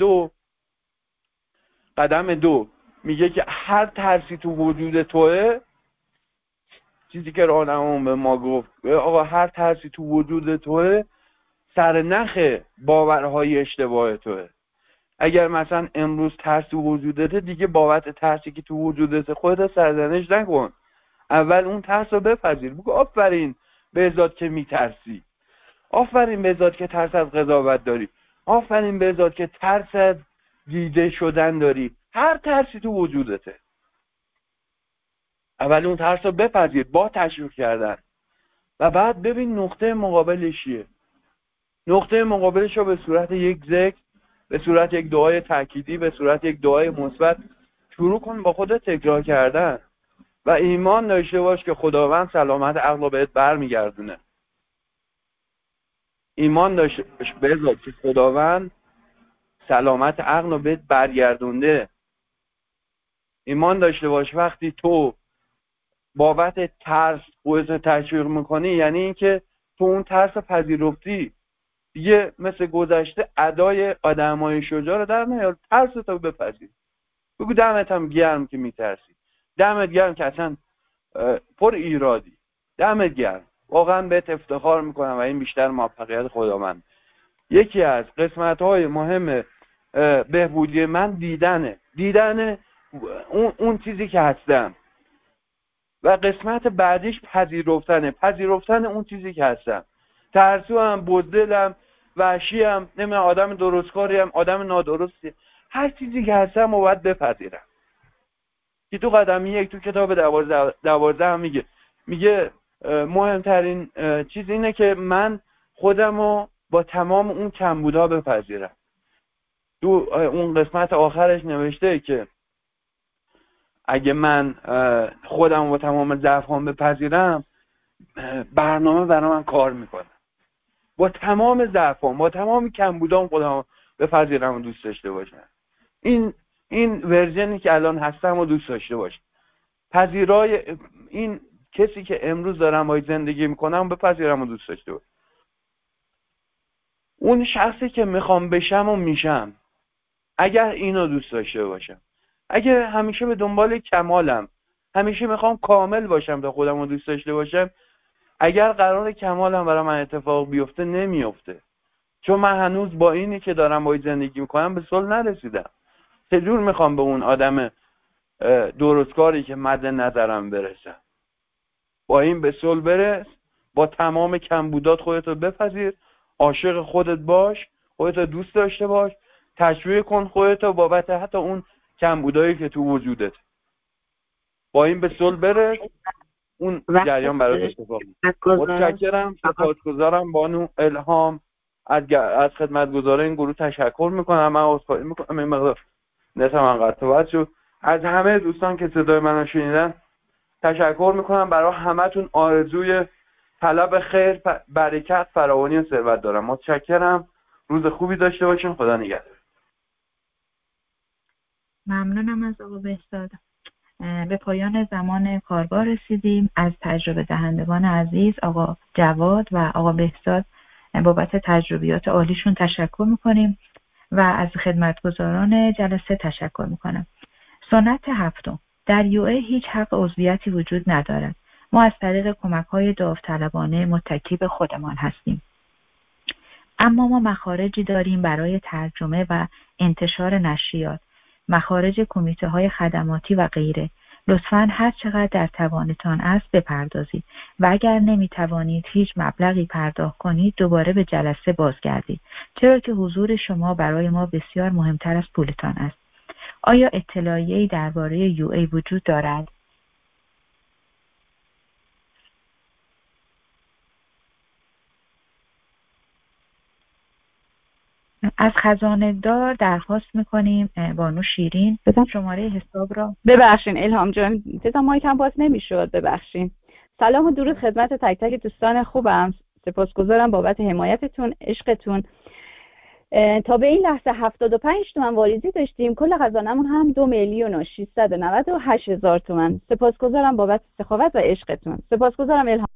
قدم دو میگه که هر ترسی تو وجود توه، چیزی که راهنمامون به ما گفت آقا هر ترسی تو وجود توه سرنخ باورهای اشتباه توه. اگر مثلا امروز ترس تو وجودته، دیگه بابت ترسی که تو وجودت خودت سرزنش نکن، اول اون ترس رو بپذیر. بگو آفرین به ذات که میترسی، آفرین به ذات که ترس از قضاوت داری، آفرین به ذات که ترس از دیده شدن داری. هر ترسی تو وجودته، اول اون ترس رو بپذیر با تشویق کردن و بعد ببین نقطه مقابلش چیه. نقطه مقابلش رو به صورت یک ذکر، به صورت یک دعای تأکیدی، به صورت یک دعای مثبت شروع کن با خودت تکرار کردن و ایمان داشته باش که خداوند سلامت عقل رو بهت برمیگردونه. ایمان داشته باش بذار که خداوند سلامت عقل رو بهت برگردونده. ایمان داشته باش وقتی تو بابت ترس خودت تشویق میکنی، یعنی اینکه تو اون ترس پذیرفتی. دیگه مثل گذشته ادای آدمای شجاع رو در نیار، ترستو بپذیر. بگو دمت هم گرم که میترسی، دمت گرم که اصلا پر ایرادی، دمت گرم، واقعا بهت افتخار میکنم و این بیشتر موفقیت خداوند. یکی از قسمت‌های مهم بهبودی من دیدن اون چیزی که هستم و قسمت بعدیش پذیرفتن اون چیزی که هستم. ترسو هم، بزدلم، وحشی هم، نمیدونم آدم درستکاری هم، آدم نادرستی، هر چیزی که هستم رو باید بپذیرم. که تو قدم 1 تو کتاب 12 هم میگه مهمترین چیز اینه که من خودم رو با تمام اون کمبودها بپذیرم. تو اون قسمت آخرش نوشته که اگه من خودم با تمام ضعف‌هام بپذیرم، برنامه برای من کار میکنه. با تمام ضعف‌هام، با تمام کمبودام خودم بپذیرم و دوست داشته باشم. این ورژنی که الان هستم و دوست داشته باشم. پذیرای این کسی که امروز دارم باهاش زندگی میکنم بپذیرم و دوست داشته باشم. اون شخصی که میخوام بشم و میشم، اگر اینو دوست داشته باشم، اگر همیشه به دنبال کمالم، همیشه میخوام کامل باشم تا خودم رو دوست داشته باشم، اگر قرار کمالم برای من اتفاق بیفته نمیفته، چون من هنوز با اینی که دارم باید زندگی میکنم به صلح نرسیدم. چجور میخوام به اون آدم درستکاری که مد نظرم برسم؟ با این به صلح برس، با تمام کمبودات خودتو بپذیر، عاشق خودت باش، خودتو دوست داشته باش، تشویق کن خودتو بابت حتی اون کمبودایی که تو وجودت. با این به صلح برس، اون جریان برات اتفاق میفته. متشکرم، سپاسگزارم بانو الهام، از خدمتگزاران این گروه تشکر میکنم. من عذرخواهی میکنم این مقدار نتم من قطع شد. از همه دوستان که صدای منو شنیدن تشکر میکنم. برای همتون آرزوی طلب خیر، برکت، فراوانی و ثروت دارم. متشکرم. روز خوبی داشته باشین. خدا نگهدار. ممنونم از آقا بهزاد. به پایان زمان کارگاه رسیدیم. از تجربه دهندگان عزیز آقا جواد و آقا بهزاد بابت تجربیات عالیشون تشکر میکنیم و از خدمتگزاران جلسه تشکر میکنم. سنت 7: در UA هیچ حق عضویتی وجود ندارد. ما از طریق کمک‌های داوطلبانه متکی به خودمان هستیم. اما ما مخارجی داریم برای ترجمه و انتشار نشریات، مخارج کمیته‌های خدماتی و غیره. لطفاً هر چقدر در توانتان است بپردازید و اگر نمی‌توانید هیچ مبلغی پرداخت کنید دوباره به جلسه بازگردید، چرا که حضور شما برای ما بسیار مهمتر از پولتان است. آیا اطلاعیه‌ای درباره UA وجود دارد؟ از خزانه دار درخواست میکنیم بانو شیرین شماره حساب را. ببخشین الهام جان، مایک هم باز نمیشد، ببخشین. سلام و درود خدمت تک تک دوستان خوبم. سپاسگزارم بابت حمایتتون، عشقتون. تا به این لحظه 75 تومن واریزی داشتیم. کل خزانمون هم 2,698,000 تومن. سپاسگزارم بابت سخاوت و عشقتون. سپاسگزارم الهام.